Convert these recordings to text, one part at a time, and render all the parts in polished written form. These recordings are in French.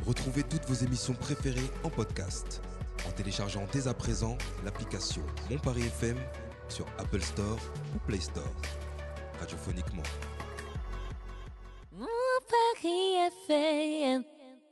Retrouvez toutes vos émissions préférées en podcast en téléchargeant dès à présent l'application Mon Paris FM sur Apple Store ou Play Store. Radiophoniquement. Mon Paris FM.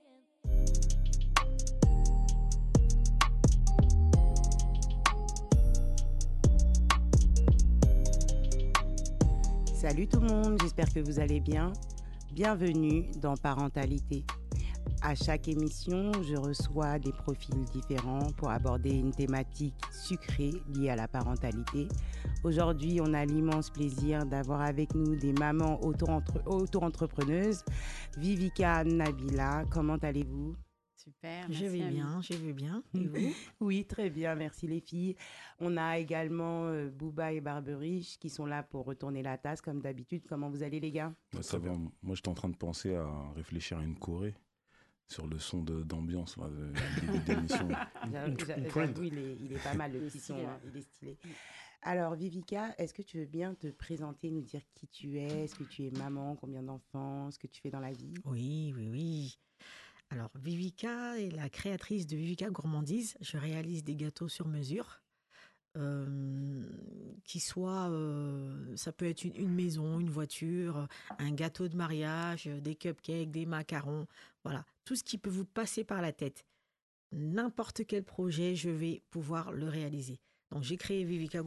Salut tout le monde, j'espère que vous allez bien. Bienvenue dans Parentalité. À chaque émission, je reçois des profils différents pour aborder une thématique sucrée liée à la parentalité. Aujourd'hui, on a l'immense plaisir d'avoir avec nous des mamans auto-entrepreneuses. Vivica, Nabila, comment allez-vous ? Super, Je merci. vais bien. Et vous ? Oui, très bien, merci les filles. On a également Bouba et Barberiche qui sont là pour retourner la tasse comme d'habitude. Comment vous allez les gars ? Ça va. Moi, j'étais en train de penser à réfléchir à une choré sur le son d'ambiance là, du début d'émission. J'avoue, il est pas mal le petit son, hein, il est stylé. Alors Vivica, est-ce que tu veux bien te présenter, nous dire qui tu es ? Est-ce que tu es maman ? Combien d'enfants ? Ce que tu fais dans la vie ? Oui. Alors, Vivica est la créatrice de Vivica Gourmandise. Je réalise des gâteaux sur mesure. Ça peut être une maison, une voiture, un gâteau de mariage, des cupcakes, des macarons. Voilà, tout ce qui peut vous passer par la tête. N'importe quel projet, je vais pouvoir le réaliser. Donc, j'ai créé Vivica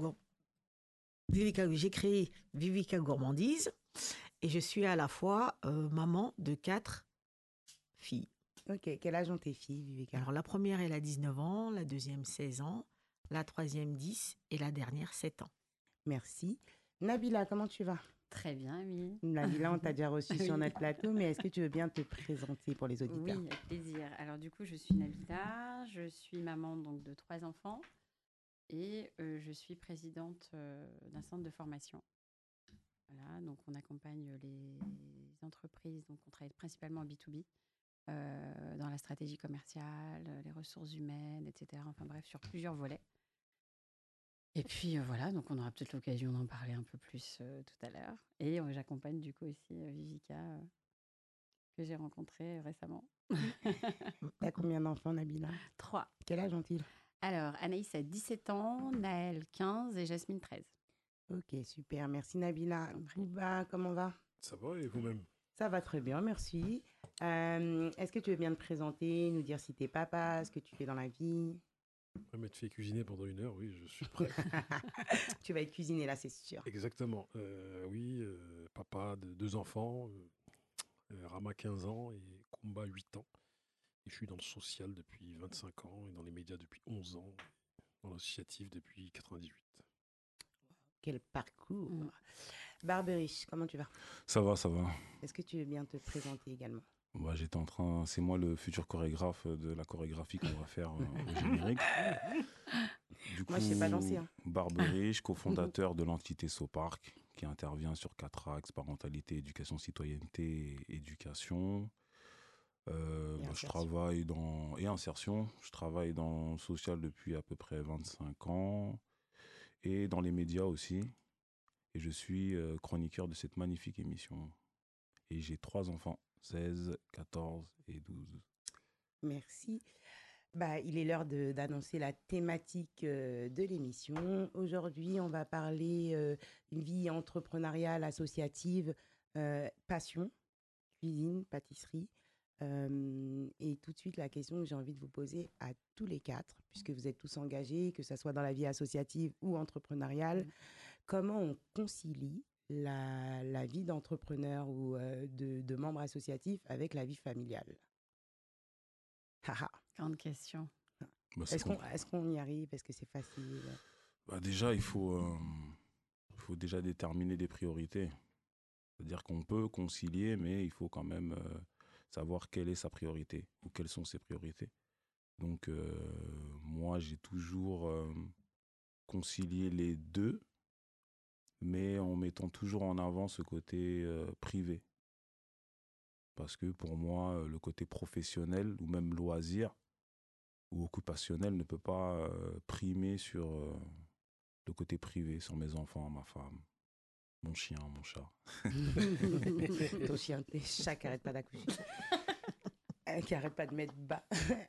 Gourmandise et je suis à la fois maman de 4 filles. Ok, quel âge ont tes filles, Vivica ? Alors, la première, elle a 19 ans, la deuxième, 16 ans, la troisième, 10 et la dernière, 7 ans. Merci. Nabila, comment tu vas ? Très bien, Amy. Nabila, on t'a déjà reçu sur Oui. notre plateau, mais est-ce que tu veux bien te présenter pour les auditeurs ? Oui, avec plaisir. Alors du coup, je suis Nabila, je suis maman donc de 3 enfants et je suis présidente d'un centre de formation. Voilà, donc on accompagne les entreprises, donc on travaille principalement en B2B, dans la stratégie commerciale, les ressources humaines, etc. Enfin bref, sur plusieurs volets. Et puis voilà, donc on aura peut-être l'occasion d'en parler un peu plus tout à l'heure. Et j'accompagne du coup aussi Vivica, que j'ai rencontrée récemment. T'as combien d'enfants, Nabila ? 3. Quel âge ont-ils ? Alors, Anaïs a 17 ans, Naël 15 et Jasmine 13. Ok, super. Merci Nabila. Bouba, comment va ? Ça va et vous-même ? Ça va très bien, merci. Est-ce que tu veux bien te présenter, nous dire si t'es papa, ce que tu fais dans la vie ? M'être fait cuisiner pendant 1 heure, oui, je suis prêt. Tu vas être cuisiné là, c'est sûr. Exactement. Oui, papa de 2 enfants, Rama 15 ans et Kumba 8 ans. Et je suis dans le social depuis 25 ans et dans les médias depuis 11 ans, dans l'associatif depuis 98. Quel parcours. Barberiche, comment tu vas ? Ça va. Est-ce que tu veux bien te présenter également ? C'est moi le futur chorégraphe de la chorégraphie qu'on va faire au générique. Du Moi, je sais pas danser, hein. Barberiche, cofondateur de l'entité SOPARC, qui intervient sur 4 axes: parentalité, éducation, citoyenneté et éducation. Je travaille et insertion. Je travaille dans le social depuis à peu près 25 ans et dans les médias aussi. Et je suis chroniqueur de cette magnifique émission. Et j'ai 3 enfants, 16, 14 et 12. Merci. Il est l'heure d'annoncer la thématique de l'émission. Aujourd'hui, on va parler d'une vie entrepreneuriale, associative, passion, cuisine, pâtisserie. Et tout de suite, la question que j'ai envie de vous poser à tous les 4, puisque vous êtes tous engagés, que ce soit dans la vie associative ou entrepreneuriale, comment on concilie la vie d'entrepreneur ou de membre associatif avec la vie familiale ? Haha. Grande question. Est-ce qu'on y arrive ? Est-ce que c'est facile ? Déjà, il faut déjà déterminer des priorités. C'est-à-dire qu'on peut concilier, mais il faut quand même savoir quelle est sa priorité ou quelles sont ses priorités. Donc, moi, j'ai toujours concilié les deux, mais en mettant toujours en avant ce côté privé. Parce que pour moi, le côté professionnel ou même loisir ou occupationnel ne peut pas primer sur le côté privé, sur mes enfants, ma femme, mon chien, mon chat. Ton chien, tes chats qui n'arrêtent pas d'accoucher. qui arrête pas de mettre bas.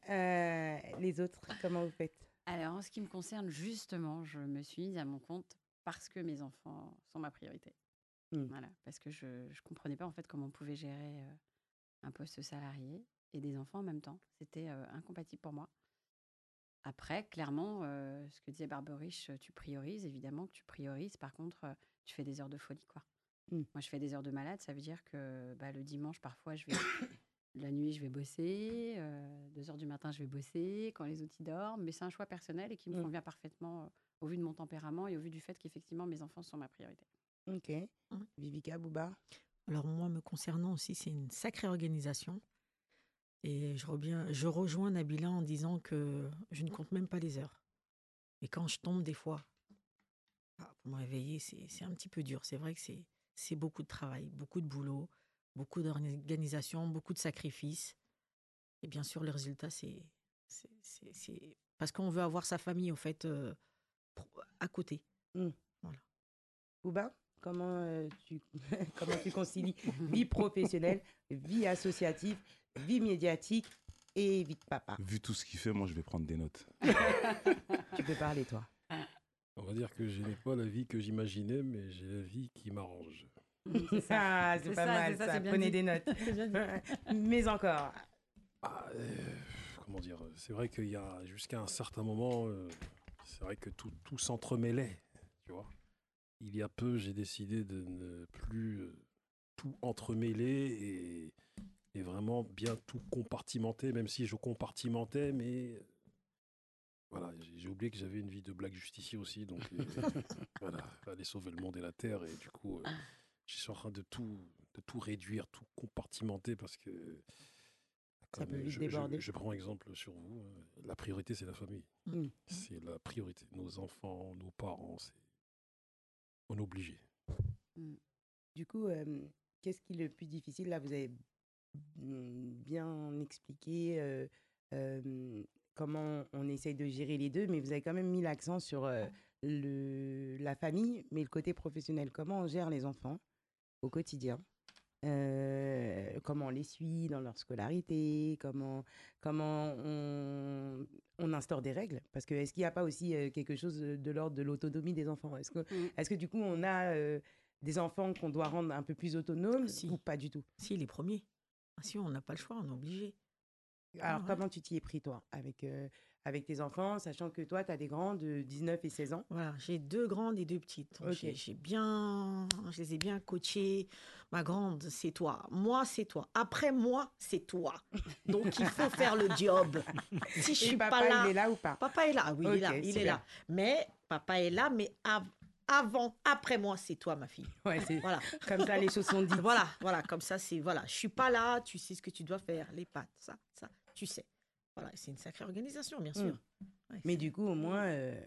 Les autres, comment vous faites? Alors, en ce qui me concerne, justement, je me suis mise à mon compte parce que mes enfants sont ma priorité. Mm. Voilà, parce que je ne comprenais pas en fait comment on pouvait gérer un poste salarié et des enfants en même temps. C'était incompatible pour moi. Après, clairement, ce que disait Barberiche, tu priorises, évidemment que tu priorises. Par contre, tu fais des heures de folie, quoi. Mm. Moi, je fais des heures de malade. Ça veut dire que le dimanche, parfois, la nuit, je vais bosser. 2 heures du matin, je vais bosser. Quand les autres y dorment. Mais c'est un choix personnel et qui me Mm. convient parfaitement au vu de mon tempérament et au vu du fait qu'effectivement, mes enfants sont ma priorité. Ok. Vivica, Bouba? Alors moi, me concernant aussi, c'est une sacrée organisation. Et je rejoins Nabila en disant que je ne compte même pas les heures. Et quand je tombe des fois, pour me réveiller, c'est un petit peu dur. C'est vrai que c'est beaucoup de travail, beaucoup de boulot, beaucoup d'organisation, beaucoup de sacrifices. Et bien sûr, le résultat, c'est parce qu'on veut avoir sa famille, au fait, à côté. Mm. Voilà. Bouba, comment tu concilies vie professionnelle, vie associative, vie médiatique et vie de papa? Vu tout ce qu'il fait, moi, je vais prendre des notes. Tu peux parler, toi. On va dire que je n'ai pas la vie que j'imaginais, mais j'ai la vie qui m'arrange. C'est ça. Ah, c'est C'est pas ça, mal, c'est ça, ça. c'est bien Prenez dit. des notes. C'est bien dit. Mais encore. Ah, comment dire, c'est vrai qu'il y a jusqu'à un certain moment, c'est vrai que tout s'entremêlait, tu vois. Il y a peu, j'ai décidé de ne plus tout entremêler et vraiment bien tout compartimenter, même si je compartimentais, mais voilà, j'ai oublié que j'avais une vie de blague justicier aussi, donc voilà, aller sauver le monde et la terre, et du coup, je suis en train de tout réduire, tout compartimenter, parce que Ça comme peut vite déborder. je prends exemple sur vous, la priorité c'est la famille, Mm. c'est la priorité, nos enfants, nos parents, on est obligé. Mm. Du coup, qu'est-ce qui est le plus difficile? Là, vous avez bien expliqué comment on essaye de gérer les deux, mais vous avez quand même mis l'accent sur la famille, mais le côté professionnel. Comment on gère les enfants au quotidien? Comment on les suit dans leur scolarité? Comment on instaure des règles? Parce que est-ce qu'il n'y a pas aussi quelque chose de l'ordre de l'autonomie des enfants? Est-ce que du coup, on a des enfants qu'on doit rendre un peu plus autonomes Si. ou pas du tout? Si, les premiers. Ah, si, on n'a pas le choix, on est obligé. Alors, Ouais. comment tu t'y es pris, toi, avec tes enfants, sachant que toi, tu as des grands de 19 et 16 ans? Voilà, j'ai 2 grandes et 2 petites. Donc Ok. je les ai bien coachées. Ma grande, c'est toi. Moi, c'est toi. Après moi, c'est toi. Donc il faut faire le job. Si je Et suis papa, pas là, il est là ou pas? papa est là. Oui, il est là. Ok, Il est super. là. Mais papa est là. Mais avant, après moi, c'est toi, ma fille. Ouais, c'est Voilà. comme ça, les choses sont dites. Voilà. Comme ça, c'est voilà. Je suis pas là. Tu sais ce que tu dois faire. Les pattes, ça, tu sais. Voilà. C'est une sacrée organisation, bien sûr. Ouais, Mais c'est- du coup, au moins,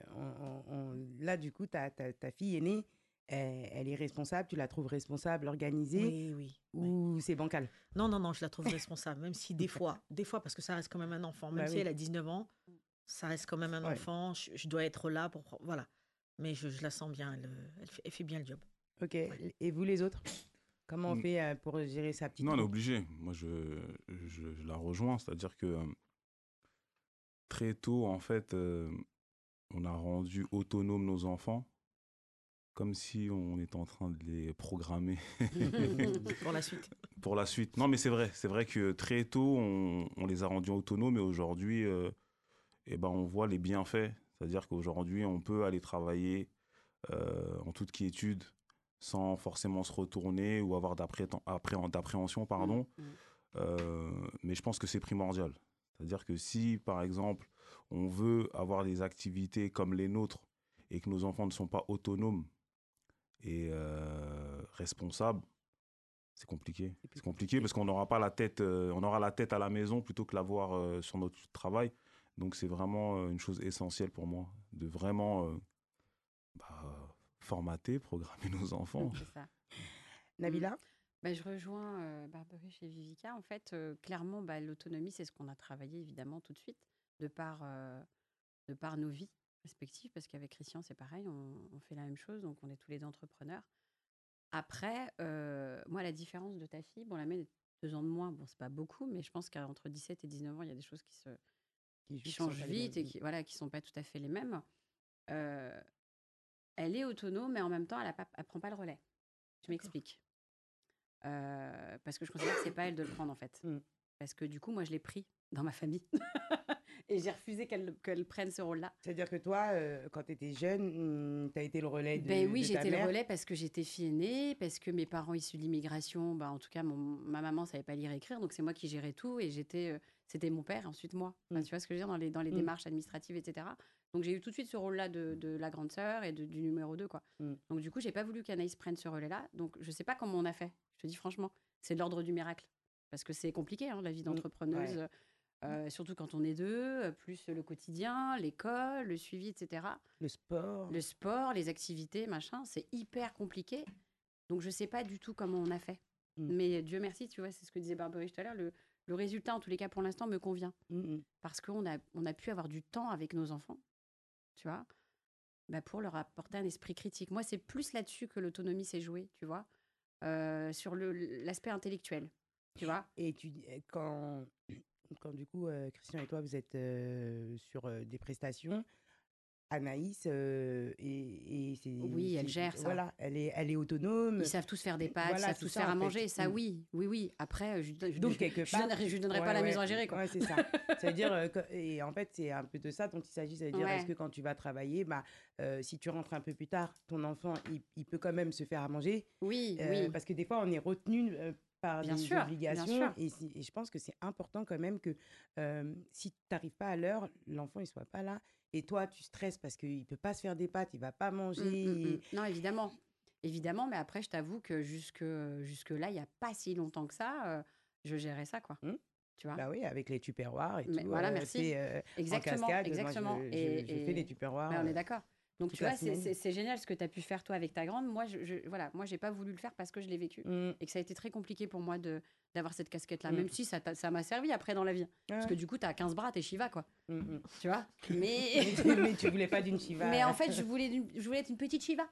là, du coup, ta fille aînée, elle est responsable, tu la trouves responsable, organisée, Oui. ou c'est bancal? Non, je la trouve responsable, même si des fois, parce que ça reste quand même un enfant, même Bah si oui. elle a 19 ans, ça reste quand même un Ouais. enfant, je dois être là pour... Voilà. Mais je la sens bien, elle fait bien le job. Ok. Et vous, les autres? Comment on fait pour gérer sa petite Non, on est troupe? obligé. Moi, je la rejoins. C'est-à-dire que très tôt, en fait, on a rendu autonomes nos enfants, comme si on était en train de les programmer Pour la suite. pour la suite. Non, mais c'est vrai. C'est vrai que très tôt, on les a rendus autonomes et aujourd'hui, on voit les bienfaits. C'est-à-dire qu'aujourd'hui, on peut aller travailler en toute quiétude sans forcément se retourner ou avoir d'appréhension, pardon. Mais je pense que c'est primordial. C'est-à-dire que si, par exemple, on veut avoir des activités comme les nôtres et que nos enfants ne sont pas autonomes et responsables, c'est compliqué. C'est compliqué parce qu'on n'aura pas la tête, on aura la tête à la maison plutôt que l'avoir sur notre travail. Donc c'est vraiment une chose essentielle pour moi de vraiment formater, programmer nos enfants. C'est ça. Nabila? Je rejoins Barberiche et Vivica. En fait, clairement, l'autonomie, c'est ce qu'on a travaillé évidemment tout de suite, de par nos vies respectives, parce qu'avec Christian, c'est pareil, on fait la même chose, donc on est tous les deux entrepreneurs. Après, moi, la différence de ta fille, bon, la mienne est 2 ans de moins. Bon, c'est pas beaucoup, mais je pense qu'entre 17 et 19 ans, il y a des choses qui Qui changent vite et qui sont pas tout à fait les mêmes. Euh, Elle est autonome, mais en même temps, elle prend pas le relais. Je m'explique. Parce que je considère que c'est pas à elle de le prendre, en fait. Mm. Parce que du coup, moi, je l'ai pris dans ma famille. Et j'ai refusé qu'elle prenne ce rôle-là. C'est-à-dire que toi, quand tu étais jeune, tu as été le relais Ben oui, de ta j'étais le mère. relais parce que j'étais fille aînée, parce que mes parents issus de l'immigration, bah, en tout cas, ma maman savait pas lire et écrire, donc c'est moi qui gérais tout et c'était mon père, ensuite moi. Enfin, tu vois ce que je veux dire dans les démarches administratives, etc. Donc j'ai eu tout de suite ce rôle-là de la grande sœur et du numéro 2, quoi. Donc du coup, j'ai pas voulu qu'Anaïs prenne ce relais-là. Donc je sais pas comment on a fait. Je te dis franchement, c'est de l'ordre du miracle. Parce que c'est compliqué, hein, la vie d'entrepreneuse. Ouais. Surtout quand on est deux, plus le quotidien, l'école, le suivi, etc. Le sport. Le sport, les activités, machin, c'est hyper compliqué. Donc, je sais pas du tout comment on a fait. Mais Dieu merci, tu vois, c'est ce que disait Barbery tout à l'heure, le résultat, en tous les cas, pour l'instant, me convient. Parce qu'on a pu avoir du temps avec nos enfants, tu vois, bah, pour leur apporter un esprit critique. Moi, c'est plus là-dessus que l'autonomie s'est jouée, tu vois, sur l'aspect intellectuel, tu vois. Et quand du coup, Christian et toi, vous êtes sur des prestations, Anaïs, Oui, elle gère ça. Voilà, elle est autonome. Ils savent tous faire des pâtes, Voilà, ils savent c'est tous ça, faire en à fait. manger. Ça, oui. Après, Donc, quelque part, je lui donnerai pas la maison à gérer, quoi. Ouais, c'est ça. Ça veut dire, et en fait, c'est un peu de ça dont il s'agit. Ça veut dire, Ouais. est-ce que quand tu vas travailler, si tu rentres un peu plus tard, ton enfant, il peut quand même se faire à manger. Oui. Parce que des fois, on est retenu par Bien des sûr, obligations. Et je pense que c'est important quand même que si tu n'arrives pas à l'heure, l'enfant, il ne soit pas là. Et toi, tu stresses parce qu'il ne peut pas se faire des pâtes, il ne va pas manger. Non, évidemment. Évidemment, mais après, je t'avoue que jusque-là, il n'y a pas si longtemps que ça, je gérais ça, quoi. Tu vois. Bah oui, avec les tupperwares et Mais tout. voilà, merci. Exactement, en cascade, exactement. Moi, je fais les tupperwares. Ouais, on est d'accord. Donc, toute tu la vois, semaine. c'est génial ce que tu as pu faire, toi, avec ta grande. Moi, voilà, moi, j'ai pas voulu le faire parce que je l'ai vécu. Et que ça a été très compliqué pour moi d'avoir cette casquette-là, même si ça m'a servi après dans la vie. Parce que du coup, tu as 15 bras, tu es Shiva, quoi. Tu vois. Mais tu voulais pas d'une Shiva. Mais en fait, je voulais être une petite Shiva.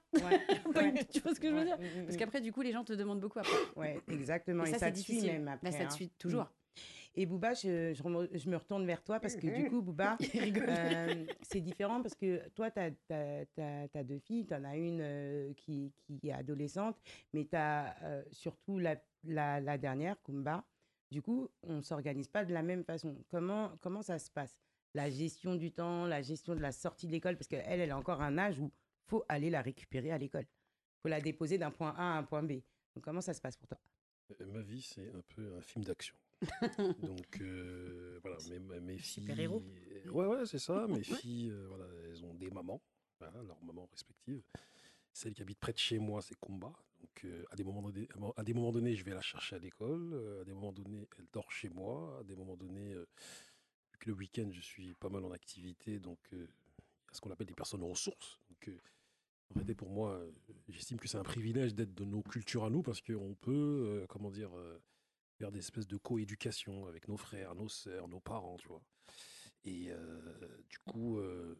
Tu vois ce que je veux dire. Parce qu'après, du coup, les gens te demandent beaucoup après. Ouais, exactement. Et ça te suit même après. Ça te suit toujours. Et Bouba, je me retourne vers toi parce que du coup, Bouba, c'est différent parce que toi, tu as 2 filles, tu en as une qui est adolescente, mais tu as surtout la dernière, Kumba. Du coup, on ne s'organise pas de la même façon. Comment ça se passe? La gestion du temps, la gestion de la sortie de l'école, parce qu'elle est encore à un âge où il faut aller la récupérer à l'école. Il faut la déposer d'un point A à un point B. Donc, comment ça se passe pour toi? Ma vie, c'est un peu un film d'action. Donc, voilà, mes filles... Super-héros. Ouais, c'est ça. Mes filles, voilà, elles ont des mamans, voilà, leurs mamans respectives. Celle qui habite près de chez moi, c'est Kumba. Donc, à des moments donnés, je vais la chercher à l'école. À des moments donnés, elle dort chez moi. À des moments donnés, vu que le week-end, je suis pas mal en activité. Donc, il y a ce qu'on appelle des personnes ressources. Donc, en réalité, pour moi, j'estime que c'est un privilège d'être de nos cultures à nous parce qu'on peut, faire des espèces de coéducation avec nos frères, nos sœurs, nos parents, tu vois. Et du coup,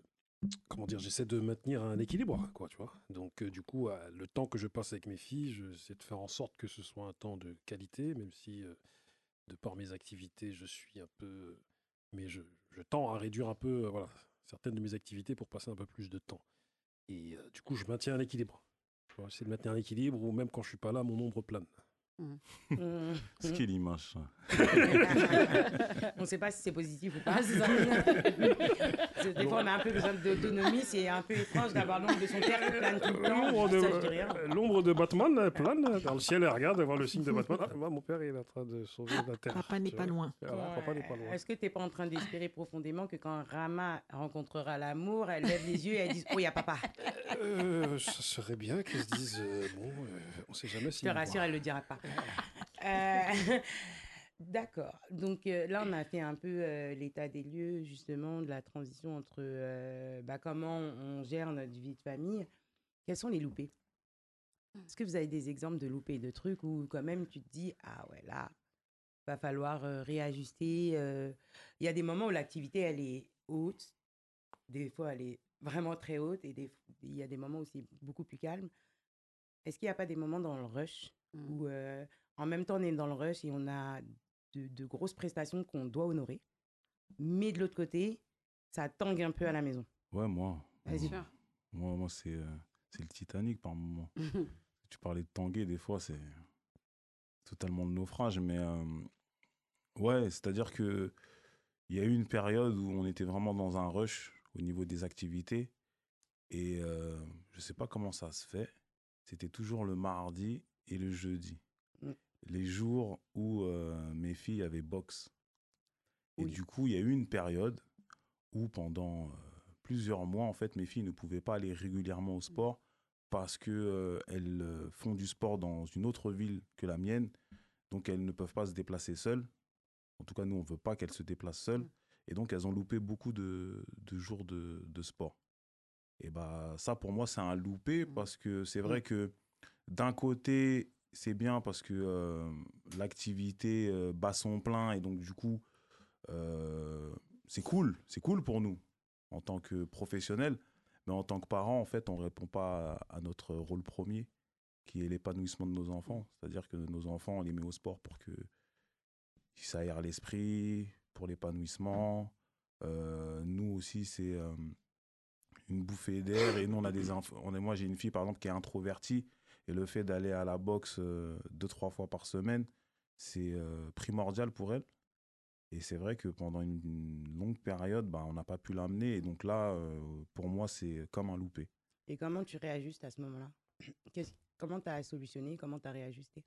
j'essaie de maintenir un équilibre, quoi, tu vois. Donc, du coup, le temps que je passe avec mes filles, j'essaie de faire en sorte que ce soit un temps de qualité, même si, de par mes activités, je suis un peu... Mais je tends à réduire un peu, voilà, certaines de mes activités pour passer un peu plus de temps. Et du coup, je maintiens un équilibre. Tu vois, j'essaie de maintenir un équilibre où même quand je suis pas là, mon ombre plane. Ce qui est l'image, ça. On ne sait pas si c'est positif ou pas. C'est ça. Des fois, on a un peu besoin d'autonomie. C'est un peu étrange d'avoir l'ombre de son père qui plane tout le temps. L'ombre de Batman plane dans le ciel et regarde voir le signe de Batman. Ah, mon père il est en train de sauver la terre. Papa n'est pas loin. Voilà, papa n'est pas loin. Est-ce que tu n'es pas en train d'espérer profondément que quand Rama rencontrera l'amour, elle lève les yeux et elle dise « Oh, il y a papa ». Ça serait bien qu'elle se dise on ne sait jamais si... Je te rassure, elle ne le dira pas. D'accord. Donc là, on a fait un peu l'état des lieux, justement, de la transition entre comment on gère notre vie de famille. Quels sont les loupés? Est-ce que vous avez des exemples de loupés, de trucs où quand même tu te dis « Ah ouais, là, va falloir réajuster ». Il y a des moments où l'activité, elle est haute. Des fois, elle est vraiment très haute. Et il y a des moments où c'est beaucoup plus calme. Est-ce qu'il n'y a pas des moments dans le rush où en même temps, on est dans le rush et on a de grosses prestations qu'on doit honorer. Mais de l'autre côté, ça tangue un peu à la maison. Ouais, moi, Vas-y. Sûr. moi c'est le Titanic par moment. Tu parlais de tanguer, des fois, c'est totalement le naufrage. Mais ouais, c'est-à-dire que il y a eu une période où on était vraiment dans un rush au niveau des activités. Et je sais pas comment ça se fait. C'était toujours le mardi et le jeudi. Mm. Les jours où mes filles avaient boxe. Et Oui. du coup, il y a eu une période où pendant plusieurs mois, en fait, mes filles ne pouvaient pas aller régulièrement au sport parce que elles font du sport dans une autre ville que la mienne. Donc, elles ne peuvent pas se déplacer seules. En tout cas, nous, on ne veut pas qu'elles se déplacent seules. Et donc, elles ont loupé beaucoup de jours de sport. Et bah, ça, pour moi, c'est un loupé parce que c'est vrai que d'un côté, c'est bien parce que l'activité bat son plein et donc, du coup, c'est cool pour nous en tant que professionnels. Mais en tant que parents, en fait, on ne répond pas à notre rôle premier, qui est l'épanouissement de nos enfants. C'est-à-dire que nos enfants, on les met au sport pour que ça aère l'esprit, pour l'épanouissement. Nous aussi, c'est une bouffée d'air. Et nous, on a des enfants. Moi, j'ai une fille, par exemple, qui est introvertie. Et le fait d'aller à la boxe 2-3 fois par semaine, c'est primordial pour elle. Et c'est vrai que pendant une longue période, bah, on n'a pas pu l'amener. Et donc là, pour moi, c'est comme un loupé. Et comment tu réajustes à ce moment-là? Comment tu as solutionné? Comment tu as réajusté?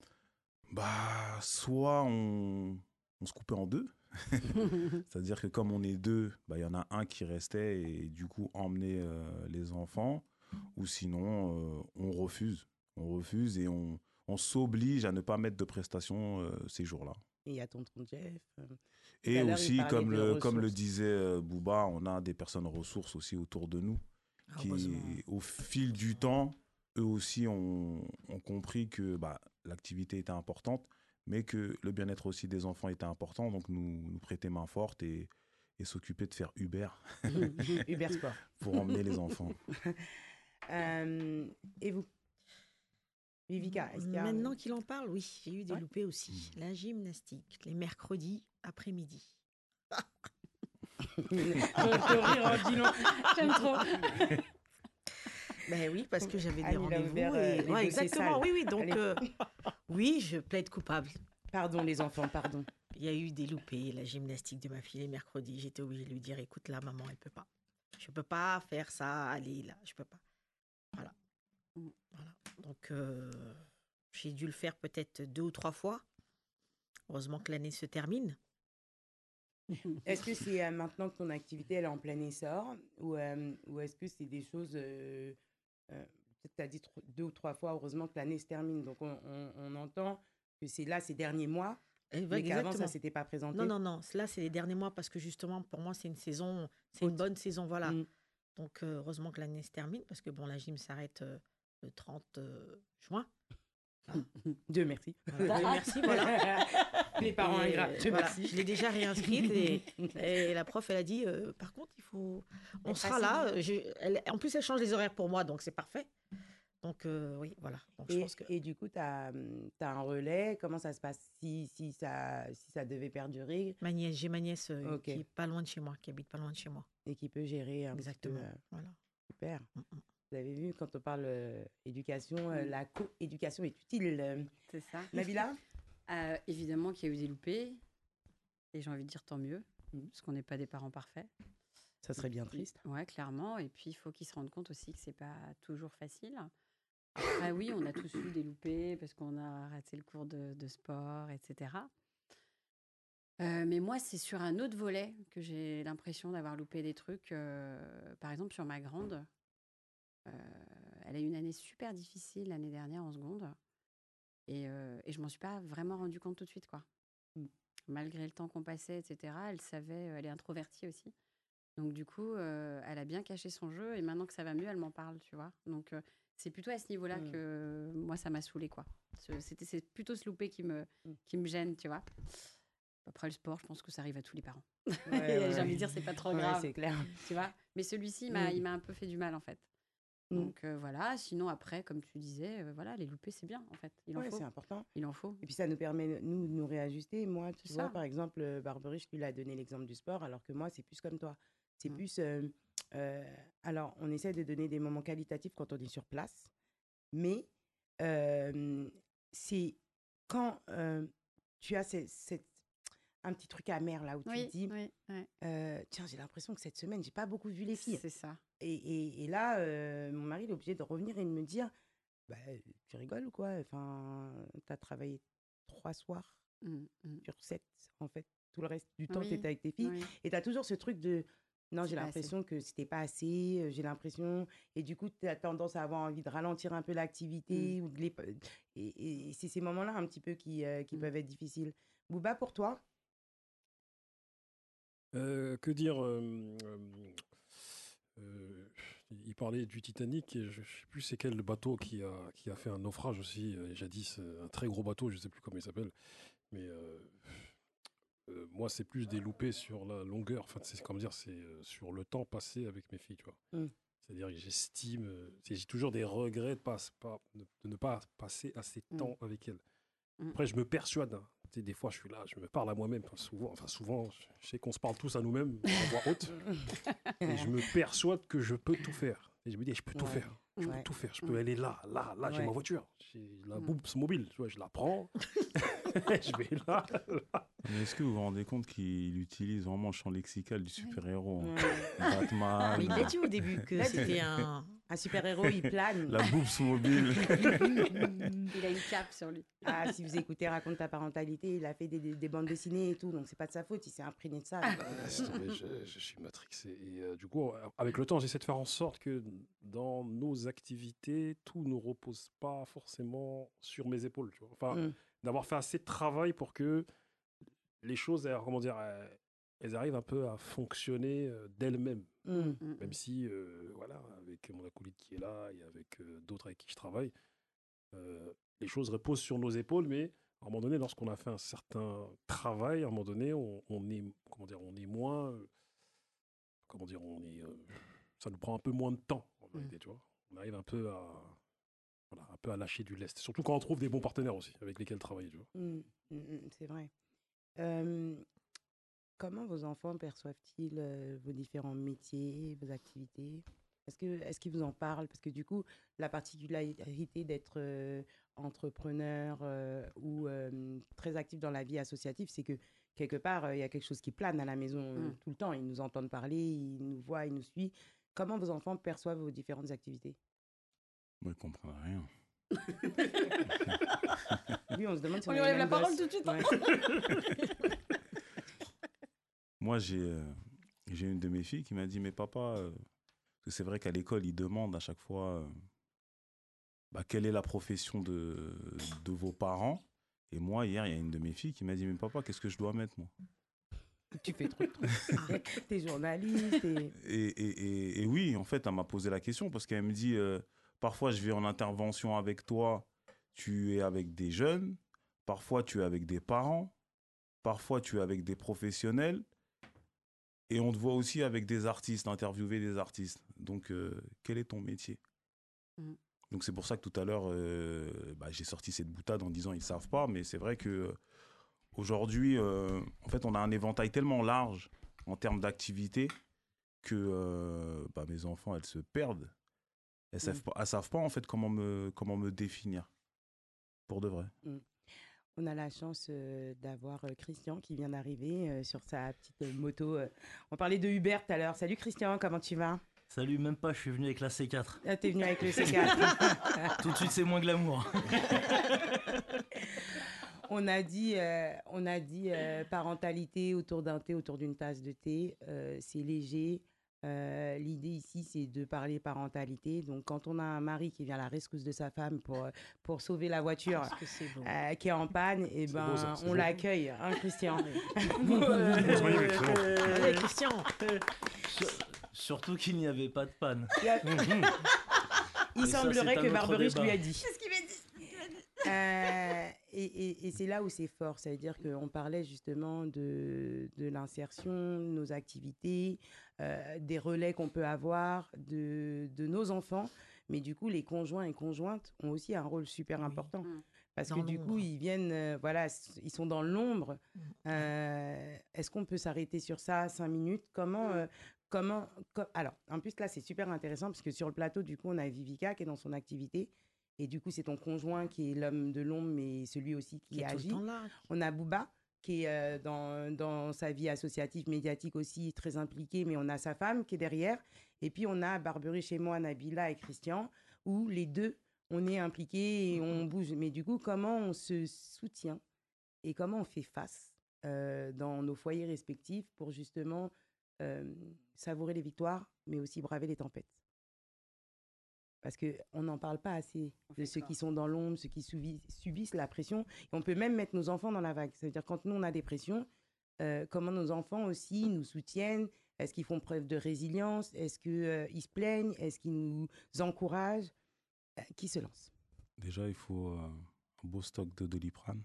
Bah, soit on se coupait en deux. C'est-à-dire que comme on est deux, bah, y en a un qui restait et du coup emmenait les enfants. Ou sinon, on refuse. On refuse et on s'oblige à ne pas mettre de prestations ces jours-là. Et il y a tonton Jeff. Tout Et à l'heure, il aussi, parlait de comme le ressources. disait Booba, on a des personnes ressources aussi autour de nous Heureusement. qui, au fil du temps, eux aussi ont compris que bah, l'activité était importante, mais que le bien-être aussi des enfants était important. Donc, nous prêter main forte et s'occuper de faire Uber Uber Sport. pour emmener les enfants. Et vous, Vivica, est-ce qu'il y a... Maintenant qu'il en parle, oui, j'ai eu des Ouais. loupés aussi. La gymnastique, les mercredis après-midi. Ton rire en dit long. J'aime trop. Ben oui, parce que j'avais des Anne, il a rendez-vous. ouvert, Et... les Ouais, dossiers exactement, sales. oui, oui. Donc, Allez. oui, je plaide coupable. Pardon, les enfants, pardon. Il y a eu des loupés, la gymnastique de ma fille les mercredis. J'étais obligée de lui dire, écoute, là, maman, elle peut pas. Je peux pas faire ça, allez, là, je peux pas. Voilà. Voilà. Donc, j'ai dû le faire peut-être 2 ou 3 fois. Heureusement que l'année se termine. Est-ce que c'est maintenant que ton activité elle est en plein essor ou est-ce que c'est des choses... peut-être tu as dit 2 ou 3 fois, heureusement que l'année se termine. Donc, on entend que c'est là, ces derniers mois, mais qu'avant, ça ne s'était pas présenté. Non, non, non. Là, c'est les derniers mois parce que justement, pour moi, c'est une saison, c'est une bonne saison, voilà. Donc, heureusement que l'année se termine parce que bon, la gym s'arrête le 30 juin. Dieu merci. Voilà. Dieu merci, voilà. Les parents Et, ingrats. Dieu voilà, merci. je l'ai déjà réinscrite et la prof, elle a dit, par contre, on Elle sera passe là. En plus, elle change les horaires pour moi, donc c'est parfait. Donc, oui, voilà. Donc, je pense que... Et du coup, tu as un relais. Comment ça se passe si ça devait perdurer J'ai ma nièce Ok. qui est pas loin de chez moi, qui habite pas loin de chez moi. et qui peut gérer un Exactement. petit peu. Voilà. Super. Mm, mm. Vous avez vu, quand on parle éducation, la co-éducation est utile. C'est ça. Nabila? Évidemment qu'il y a eu des loupés. Et j'ai envie de dire tant mieux, parce qu'on n'est pas des parents parfaits. Ça serait bien triste. Ouais, clairement. Et puis, il faut qu'ils se rendent compte aussi que c'est pas toujours facile. Après, oui, on a tous eu des loupés parce qu'on a raté le cours de sport, etc. Mais moi, c'est sur un autre volet que j'ai l'impression d'avoir loupé des trucs. Par exemple, sur ma grande, elle a eu une année super difficile l'année dernière en seconde. Et je m'en suis pas vraiment rendu compte tout de suite, quoi. Malgré le temps qu'on passait, etc., elle savait, elle est introvertie aussi. Donc, du coup, elle a bien caché son jeu. Et maintenant que ça va mieux, elle m'en parle, tu vois. Donc, c'est plutôt à ce niveau-là que moi, ça m'a saoulée, quoi. C'est plutôt ce loupé qui me gêne, tu vois. Après, le sport, je pense que ça arrive à tous les parents. J'ai envie de dire, c'est pas trop grave. C'est clair. Tu vois. Mais celui-ci, il m'a un peu fait du mal, en fait. Donc voilà, sinon après, comme tu disais, voilà, les loupés, c'est bien en fait. Il en Ouais, faut. c'est important. Il en faut. Et puis ça nous permet, nous, de nous réajuster. Moi, tu C'est vois, ça. par exemple, Barbery, tu lui as donné l'exemple du sport, alors que moi, c'est plus comme toi. C'est Mm. plus... alors, on essaie de donner des moments qualitatifs quand on est sur place, mais c'est quand tu as un petit truc amer là où tu te dis, Oui. tiens, j'ai l'impression que cette semaine, j'ai pas beaucoup vu les filles. C'est ça. Et là, mon mari il est obligé de revenir et de me dire, bah, tu rigoles ou quoi? Enfin, tu as travaillé 3 soirs Mm. sur 7, en fait. Tout le reste du temps, tu Oui, étais avec tes filles. oui. Et tu as toujours ce truc de, non, C'est j'ai pas assez. l'impression que c'était pas assez, j'ai l'impression... Et du coup, tu as tendance à avoir envie de ralentir un peu l'activité. Ou de et c'est ces moments-là un petit peu qui peuvent être difficiles. Bouba, pour toi? Que dire il parlait du Titanic et je ne sais plus c'est quel bateau qui a fait un naufrage aussi, jadis, un très gros bateau, je ne sais plus comment il s'appelle. Mais moi, c'est plus des loupés sur la longueur. Enfin, c'est comment dire, c'est sur le temps passé avec mes filles, tu vois. Mm. C'est-à-dire que j'estime, j'ai toujours des regrets de ne pas passer assez de temps avec elles. Après, je me persuade, hein. Tu sais, des fois, je suis là, je me parle à moi-même. Souvent, je sais qu'on se parle tous à nous-mêmes en voix haute. Et je me persuade que je peux tout faire. Et je me dis, je peux tout faire. Je peux tout faire. Je peux aller là, j'ai ma voiture. J'ai la Boops mobile. Tu vois, je la prends. Je vais là. Mais est-ce que vous vous rendez compte qu'il utilise vraiment le champ lexical du super-héros, hein? Ouais. Batman, Mais il a dit au début que c'était un... Un super-héros, il plane. la boobs mobile. Il a une cape sur lui. Ah, si vous écoutez Raconte ta parentalité, il a fait des bandes dessinées et tout, donc c'est pas de sa faute, il s'est imprégné de ça. Je suis matrixé. Et du coup, avec le temps, j'essaie de faire en sorte que dans nos activités, tout ne repose pas forcément sur mes épaules. Tu vois. Enfin, d'avoir fait assez de travail pour que les choses, comment dire, elles arrivent un peu à fonctionner d'elles-mêmes. Même si, voilà, avec mon acolyte qui est là et avec d'autres avec qui je travaille, les choses reposent sur nos épaules, mais à un moment donné, lorsqu'on a fait un certain travail, à un moment donné, on est, comment dire, on est moins, comment dire, ça nous prend un peu moins de temps, en vérité, tu vois. On arrive un peu à lâcher du lest. Surtout quand on trouve des bons partenaires aussi, avec lesquels travailler, tu vois. C'est vrai. Comment vos enfants perçoivent-ils vos différents métiers, vos activités? Est-ce qu'ils vous en parlent? Parce que du coup, la particularité d'être entrepreneur ou très actif dans la vie associative, c'est que quelque part, il y a quelque chose qui plane à la maison tout le temps. Ils nous entendent parler, ils nous voient, ils nous suivent. Comment vos enfants perçoivent vos différentes activités? Moi, ils comprennent rien. Lui, on se demande si On on lui a les enlève la mêmes parole gosses. tout de suite, hein. Ouais. Moi, j'ai une de mes filles qui m'a dit, mais papa, parce que c'est vrai qu'à l'école, ils demandent à chaque fois quelle est la profession de vos parents. Et moi, hier, il y a une de mes filles qui m'a dit, mais papa, qu'est-ce que je dois mettre, moi? Tu fais trop de trucs. T'es journaliste. Et oui, en fait, elle m'a posé la question parce qu'elle me dit, parfois, je vais en intervention avec toi, tu es avec des jeunes, parfois, tu es avec des parents, parfois, tu es avec des professionnels. Et on te voit aussi avec des artistes, interviewer des artistes. Donc, quel est ton métier? Donc, c'est pour ça que tout à l'heure, j'ai sorti cette boutade en disant ils ne savent pas. Mais c'est vrai qu'aujourd'hui, en fait, on a un éventail tellement large en termes d'activité que mes enfants, elles se perdent. Elles ne savent pas, en fait, comment me définir. Pour de vrai. On a la chance d'avoir Christian qui vient d'arriver sur sa petite moto. On parlait de Uber tout à l'heure. Salut Christian, comment tu vas? Salut, même pas, je suis venu avec la C4. Ah, t'es venu avec le C4. Tout de suite, c'est moins glamour. On a dit parentalité autour d'un thé, autour d'une tasse de thé. C'est léger. L'idée ici, c'est de parler parentalité. Donc, quand on a un mari qui vient à la rescousse de sa femme pour sauver la voiture qui est en panne, et beau, ça, c'est on beau. l'accueille, hein, Christian? Allez, Christian. Surtout qu'il n'y avait pas de panne. Il Mais ça, semblerait c'est un que autre Barberuche débat. lui a dit. Qu'est-ce qu'il m'a dit? Et c'est là où c'est fort, ça veut dire qu'on parlait justement de l'insertion, de nos activités, des relais qu'on peut avoir, de nos enfants, Mais du coup, les conjoints et conjointes ont aussi un rôle super Oui. important. Mm. Parce Dans que du coup, l'ombre. ils viennent, ils sont dans l'ombre. Mm. Est-ce qu'on peut s'arrêter sur ça 5 minutes? Alors, en plus, là, c'est super intéressant parce que sur le plateau, du coup, on a Vivica qui est dans son activité. Et du coup, c'est ton conjoint qui est l'homme de l'ombre, mais celui aussi Qui qui est tout le agit. temps là. On a Bouba qui est dans sa vie associative, médiatique aussi, très impliqué, mais on a sa femme qui est derrière. Et puis, on a Barberie chez moi, Nabila et Christian, où les deux, on est impliqués et on bouge. Mais du coup, comment on se soutient et comment on fait face dans nos foyers respectifs pour justement savourer les victoires, mais aussi braver les tempêtes? Parce qu'on n'en parle pas assez de ceux qui sont dans l'ombre, ceux qui subissent la pression. Et on peut même mettre nos enfants dans la vague. C'est-à-dire quand nous, on a des pressions, comment nos enfants aussi nous soutiennent. Est-ce qu'ils font preuve de résilience? Est-ce qu'ils se plaignent? Est-ce qu'ils nous encouragent? Qui se lance? Déjà, il faut un beau stock de Doliprane.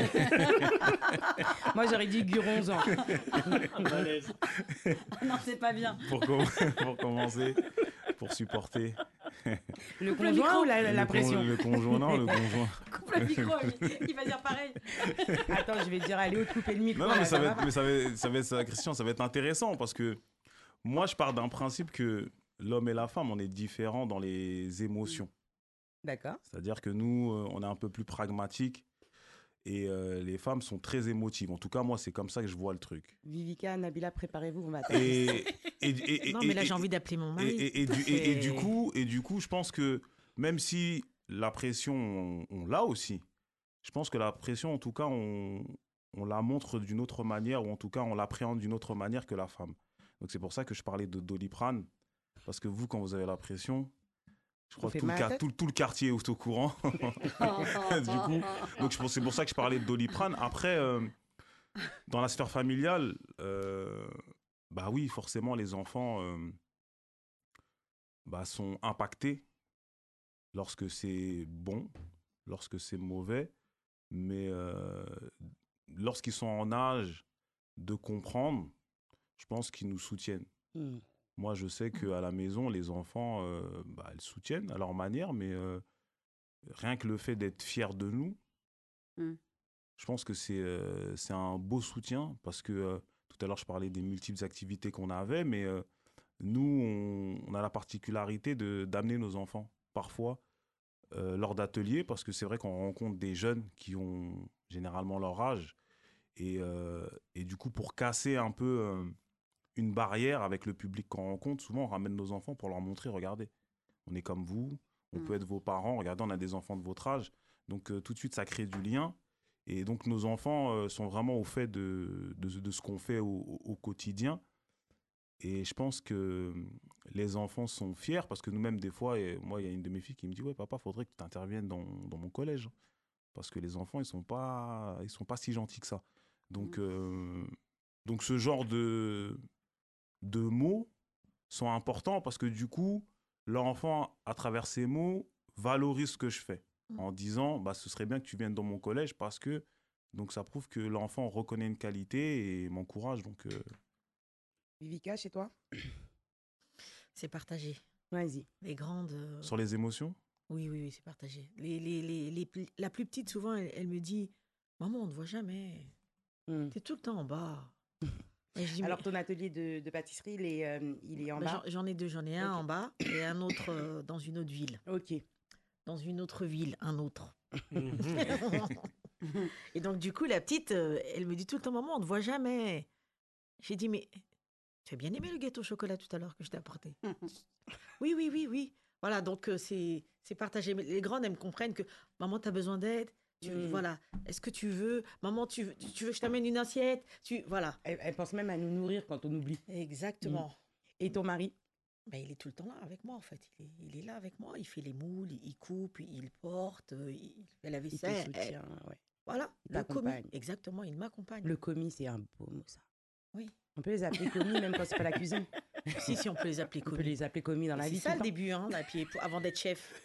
Moi, j'aurais dit Guronzan. Malaise. Non, c'est pas bien. Pour commencer, pour supporter. Le Coupe le conjoint micro. ou la pression? Le conjoint, non, le conjoint. Coupe le micro, il va dire pareil. Attends, je vais dire, allez, couper le micro. Non, mais là, ça va va être, pas. mais ça va être, Christian, ça va être intéressant parce que moi, je pars d'un principe que l'homme et la femme, on est différents dans les émotions. D'accord. C'est-à-dire que nous, on est un peu plus pragmatique et les femmes sont très émotives. En tout cas, moi, c'est comme ça que je vois le truc. Vivica, Nabila, préparez-vous, on va attaquer. Non, mais là, j'ai envie d'appeler mon mari. Et du coup, je pense que même si la pression, on l'a aussi, je pense que la pression, en tout cas, on la montre d'une autre manière, ou en tout cas, on l'appréhende d'une autre manière que la femme. Donc, c'est pour ça que je parlais de Doliprane, parce que vous, quand vous avez la pression, je crois On que fait mal à la tête. tout le quartier est au courant. Du coup, donc c'est pour ça que je parlais de Doliprane. Après, dans la sphère familiale, bah oui, forcément, les enfants sont impactés lorsque c'est bon, lorsque c'est mauvais, mais lorsqu'ils sont en âge de comprendre, je pense qu'ils nous soutiennent. Hmm. Moi, je sais qu'à la maison, les enfants, elles soutiennent à leur manière, mais rien que le fait d'être fiers de nous, je pense que c'est un beau soutien parce que tout à l'heure, je parlais des multiples activités qu'on avait, mais nous, on a la particularité d'amener nos enfants parfois lors d'ateliers parce que c'est vrai qu'on rencontre des jeunes qui ont généralement leur âge et du coup, pour casser un peu une barrière avec le public qu'on rencontre, souvent on ramène nos enfants pour leur montrer, regardez, on est comme vous, on peut être vos parents, regardez, on a des enfants de votre âge. Donc tout de suite, ça crée du lien. Et donc nos enfants sont vraiment au fait de ce qu'on fait au quotidien. Et je pense que les enfants sont fiers parce que nous-mêmes, des fois, et moi, il y a une de mes filles qui me dit « Ouais, papa, faudrait que tu interviennes dans mon collège. » Parce que les enfants, ils sont pas si gentils que ça. Donc ce genre de mots sont importants parce que du coup, l'enfant, à travers ces mots, valorise ce que je fais en disant ce serait bien que tu viennes dans mon collège parce que donc ça prouve que l'enfant reconnaît une qualité et m'encourage. Donc Vivica, chez toi? C'est partagé. Vas-y. Les grandes. sur les émotions, Oui, c'est partagé. La plus petite, souvent, elle me dit Maman, on ne te voit jamais. Hmm. T'es tout le temps en bas. Et je dis, Alors, mais- ton atelier de pâtisserie, il est en Bah, bas? j'en ai deux. J'en ai un Ok. en bas et un autre dans une autre ville. Ok. Dans une autre ville, un autre. Mhm. Et donc, du coup, la petite, elle me dit tout le temps Maman, on ne te voit jamais. J'ai dit Mais tu as bien aimé le gâteau au chocolat tout à l'heure que je t'ai apporté? Oui. Voilà, donc c'est partagé. Mais les grandes, elles me comprennent que Maman, tu as besoin d'aide. Voilà. Est-ce que tu veux Maman, tu veux que je t'amène une assiette? Voilà. Elle pense même à nous nourrir quand on oublie. Exactement. Et ton mari? Ben, il est tout le temps là avec moi, en fait. Il est là avec moi. Il fait les moules, il coupe, il porte, il fait la Il te vaisselle. soutient, ouais. Voilà. Il Le commis. t'accompagne. Exactement, il m'accompagne. Le commis, c'est un beau mot, ça. Oui. On peut les appeler commis même quand c'est pas la cuisine. Si, on peut les appeler On peut commis. les appeler commis dans la C'est vie. ça tout le le temps. début, hein, et puis avant d'être chef.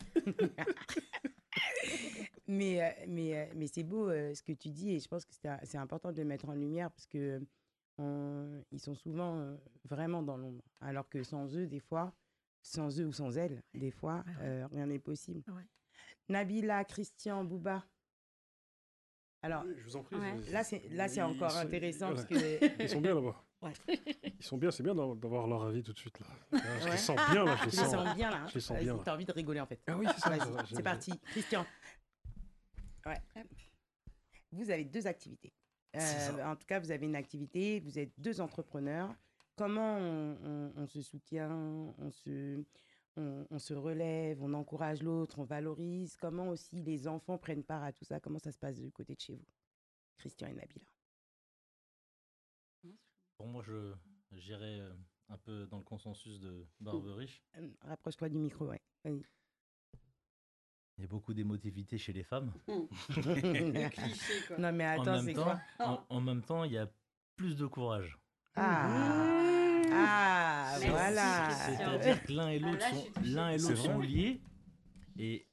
Mais c'est beau ce que tu dis et je pense que c'est important de le mettre en lumière parce que ils sont souvent vraiment dans l'ombre. Alors que sans eux, des fois, sans eux ou sans elles, des fois, rien n'est possible. Ouais. Nabila, Christian, Bouba. Alors, Je vous en prie. Ouais. là, c'est encore intéressant parce que... Ils sont bien là-bas. Ouais. Ils sont bien, c'est bien d'avoir leur avis tout de suite. Là. Je les sens bien, là. Je les Tu les sens. sens bien, là. Je les sens bien, là. T'as envie de rigoler, en fait. Ah oui, c'est ça. Vas-y, c'est parti. Christian. Ouais. Vous avez 2 activités. En tout cas, vous avez une activité, vous êtes 2 entrepreneurs. Comment on se soutient, on se relève, on encourage l'autre, on valorise? Comment aussi les enfants prennent part à tout ça? Comment ça se passe du côté de chez vous, Christian et Nabila? Pour moi, j'irais un peu dans le consensus de Barberich. Rapproche-toi du micro, ouais. Vas-y. Il y a beaucoup d'émotivité chez les femmes. Cliché, quoi. Non, mais En attends, même c'est temps, quoi? en même temps, il y a plus de courage. Merci, Voilà. Christian. C'est-à-dire que l'un et l'autre là, je suis touchée. C'est sont vrai. liés. Et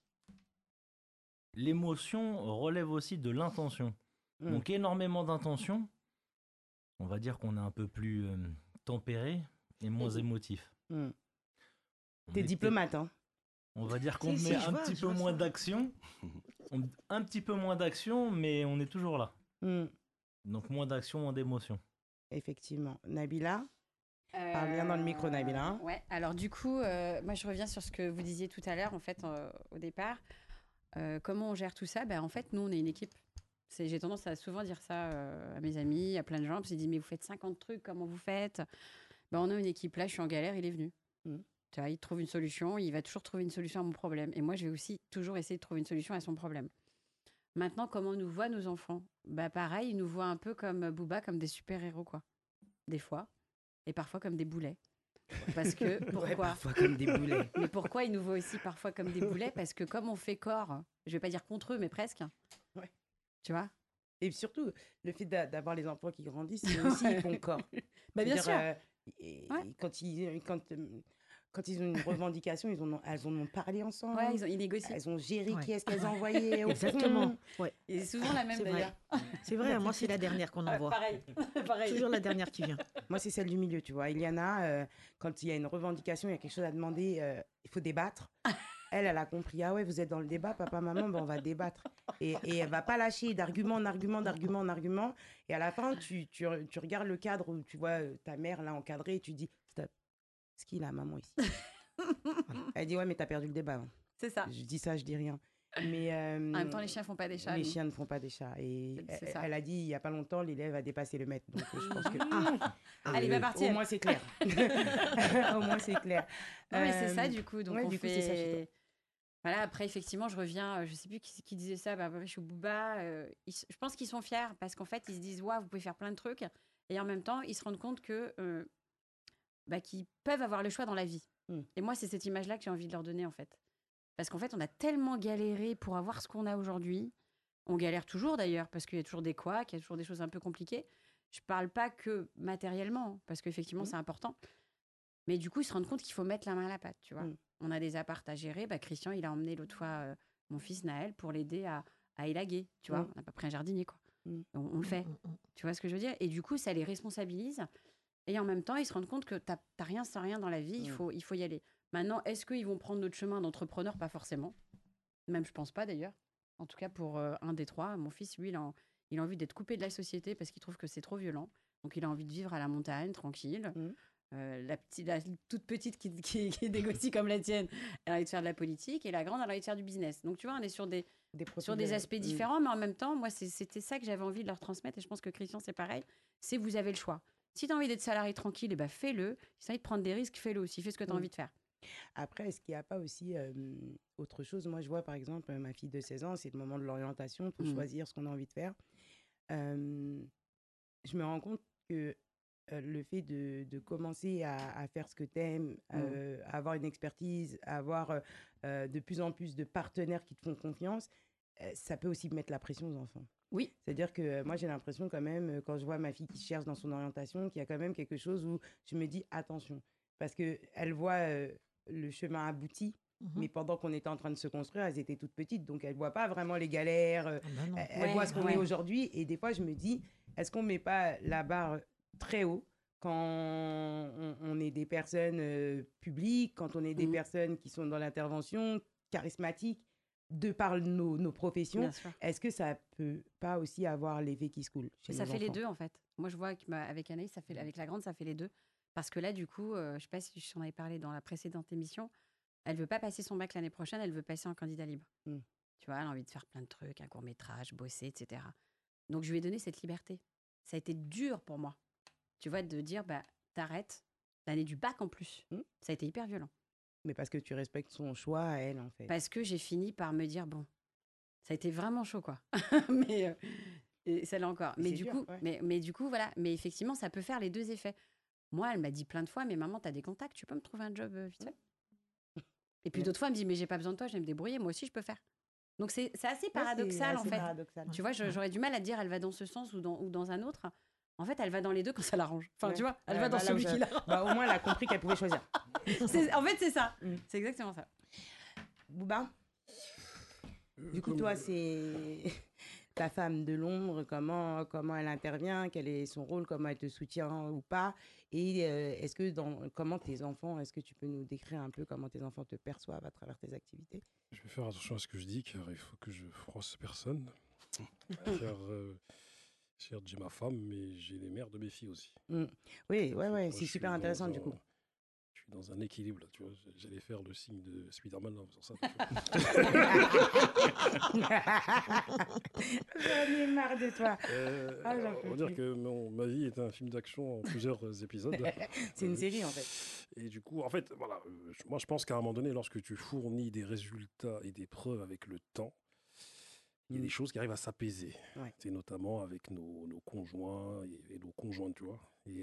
l'émotion relève aussi de l'intention. Mm. Donc énormément d'intention. On va dire qu'on est un peu plus tempéré et moins émotif. Mm. On T'es est diplomate, hein? On va dire qu'on Si, met je un vois, petit je peu vois moins ça. d'action. Un petit peu moins d'action, mais on est toujours là. Mm. Donc moins d'action, moins d'émotion. Effectivement. Nabila? Parle bien dans le micro, Nabila, hein. Ouais, alors du coup, moi je reviens sur ce que vous disiez tout à l'heure, en fait, au départ. Comment on gère tout ça? En fait, nous, on est une équipe. J'ai tendance à souvent dire ça à mes amis, à plein de gens, parce qu'ils disent, mais vous faites 50 trucs, comment vous faites? On a une équipe, là, je suis en galère, il est venu. Tu vois, il trouve une solution, il va toujours trouver une solution à mon problème. Et moi, je vais aussi toujours essayer de trouver une solution à son problème. Maintenant, comment nous voient nos enfants? Pareil, ils nous voient un peu comme Booba, comme des super-héros, quoi. Des fois. Et parfois comme des boulets. Parce que, pourquoi? Ouais, parfois comme des boulets. Mais pourquoi ils nous voient aussi parfois comme des boulets? Parce que comme on fait corps, je vais pas dire contre eux, mais presque. Ouais. Tu vois? Et surtout, le fait d'avoir les enfants qui grandissent, c'est aussi ils font corps. Bien C'est-à-dire, sûr. et quand ils ont une revendication, elles en ont parlé ensemble. Ouais, ils négocient. Elles ont géré Ouais. qui est-ce qu'elles envoyaient. Exactement. Ouais. Et c'est souvent la même C'est vrai. d'ailleurs. C'est vrai, moi, c'est la dernière qu'on envoie. Pareil. Pareil. Toujours la dernière qui vient. Moi, c'est celle du milieu, tu vois. Iliana, quand il y a une revendication, il y a quelque chose à demander, il faut débattre. Elle a compris. Ah ouais, vous êtes dans le débat, papa, maman, on va débattre. Et elle va pas lâcher d'argument en argument, d'argument en argument. Et à la fin, tu regardes le cadre où tu vois ta mère là encadrée et tu dis, stop, ce qu'il a, maman, ici. Voilà. Elle dit, ouais, mais t'as perdu le débat. Hein. C'est ça. Je dis ça, je dis rien. Mais, En même temps, les chiens font pas des chats. les nous. chiens ne font pas des chats. Et C'est ça. elle a dit, il y a pas longtemps, l'élève a dépassé le maître. Donc, je pense que... Allez, va partir. Au moins, c'est clair. Au moins, c'est clair. Non, mais c'est ça du coup. Donc ouais, on du coup, fait. c'est ça chez toi. Voilà, après, effectivement, je reviens, je sais plus qui disait ça, je suis Booba. Je pense qu'ils sont fiers parce qu'en fait, ils se disent, waouh, vous pouvez faire plein de trucs. Et en même temps, ils se rendent compte que qu'ils peuvent avoir le choix dans la vie. Et moi, c'est cette image-là que j'ai envie de leur donner, en fait. Parce qu'en fait, on a tellement galéré pour avoir ce qu'on a aujourd'hui. On galère toujours, d'ailleurs, parce qu'il y a toujours des couacs, il y a toujours des choses un peu compliquées. Je parle pas que matériellement, parce qu'effectivement, c'est important. Mais du coup, ils se rendent compte qu'il faut mettre la main à la pâte, tu vois. On a des apparts à gérer. Christian, il a emmené l'autre fois mon fils Naël pour l'aider à élaguer, tu vois. On n'a pas pris un jardinier, quoi. On le fait. Tu vois ce que je veux dire? Et du coup, ça les responsabilise. Et en même temps, ils se rendent compte que t'as rien sans rien dans la vie. Il faut y aller. Maintenant, est-ce qu'ils vont prendre notre chemin d'entrepreneur? Pas forcément. Même, je pense pas, d'ailleurs. En tout cas, pour un des trois, mon fils, lui, il a envie d'être coupé de la société parce qu'il trouve que c'est trop violent. Donc, il a envie de vivre à la montagne, tranquille. La toute petite qui négocie comme la tienne, elle a envie de faire de la politique. Et la grande, elle a envie de faire du business. Donc, tu vois, on est sur des aspects différents. Mais en même temps, moi, c'était ça que j'avais envie de leur transmettre. Et je pense que Christian, c'est pareil. C'est vous avez le choix. Si tu as envie d'être salarié tranquille, fais-le. Si tu as envie de prendre des risques, fais-le aussi. Fais ce que tu as envie de faire. Après, est-ce qu'il n'y a pas aussi autre chose? Moi, je vois, par exemple, ma fille de 16 ans, c'est le moment de l'orientation pour choisir ce qu'on a envie de faire. Je me rends compte que le fait de commencer à faire ce que tu aimes, avoir une expertise, avoir de plus en plus de partenaires qui te font confiance, ça peut aussi mettre la pression aux enfants. Oui. C'est-à-dire que moi, j'ai l'impression quand même, quand je vois ma fille qui cherche dans son orientation, qu'il y a quand même quelque chose où je me dis attention. Parce qu'elle voit le chemin abouti, mais pendant qu'on était en train de se construire, elles étaient toutes petites. Donc, elles ne voient pas vraiment les galères. Elles voient ce qu'on est aujourd'hui. Et des fois, je me dis, est-ce qu'on ne met pas la barre très haut quand on est des personnes publiques, quand on est des personnes qui sont dans l'intervention, charismatiques, de par nos professions, Bien sûr. est-ce que ça peut pas aussi avoir l'effet qui se coule chez Ça nos fait les enfants? deux, en fait. Moi, je vois qu'avec Anaïs, avec la grande, ça fait les deux. Parce que là, du coup, je ne sais pas si je t'en avais parlé dans la précédente émission, elle ne veut pas passer son bac l'année prochaine, elle veut passer en candidat libre. Tu vois, elle a envie de faire plein de trucs, un court-métrage, bosser, etc. Donc, je lui ai donné cette liberté. Ça a été dur pour moi, tu vois, de dire, bah, t'arrêtes, l'année du bac en plus. Ça a été hyper violent. Mais parce que tu respectes son choix à elle, en fait. Parce que j'ai fini par me dire, bon, ça a été vraiment chaud, quoi. Mais et ça l'est encore. Mais Mais c'est du dur, coup, ouais. mais du coup, voilà. Mais effectivement, ça peut faire les deux effets. Moi, elle m'a dit plein de fois, mais maman, t'as des contacts, tu peux me trouver un job vite fait. Et puis d'autres fois, elle me dit, mais j'ai pas besoin de toi, je vais me débrouiller, moi aussi, je peux faire. Donc c'est assez paradoxal, en fait. Paradoxal. Tu vois, j'aurais du mal à te dire, elle va dans ce sens ou dans un autre. En fait, elle va dans les deux quand ça l'arrange. Enfin, Ouais. tu vois, elle Ouais, va dans bah, là celui où qui ça- l'arrange. Bah, au moins, elle a compris qu'elle pouvait choisir. En fait, c'est ça. Mm. C'est exactement ça. Bouba, du coup, Comme- toi, c'est ta femme de l'ombre, comment elle intervient, quel est son rôle, comment elle te soutient ou pas. Et est-ce que comment tes enfants, est-ce que tu peux nous décrire un peu comment tes enfants te perçoivent à travers tes activités? Je vais faire attention à ce que je dis, car il faut que je froisse personne. Car j'ai ma femme, mais j'ai les mères de mes filles aussi. Oui, ouais, Moi, c'est je suis super intéressant du coup. Je suis dans un équilibre, là, tu vois. J'allais faire le signe de Spider-Man en faisant ça. J'en ai marre de toi. Ah, j'en peux On va dire plus. que ma vie est un film d'action en plusieurs épisodes. C'est une série en fait. Et du coup, en fait, voilà, moi je pense qu'à un moment donné, lorsque tu fournis des résultats et des preuves avec le temps, il y a des choses qui arrivent à s'apaiser. Ouais. C'est notamment avec nos conjoints et nos conjointes, tu vois.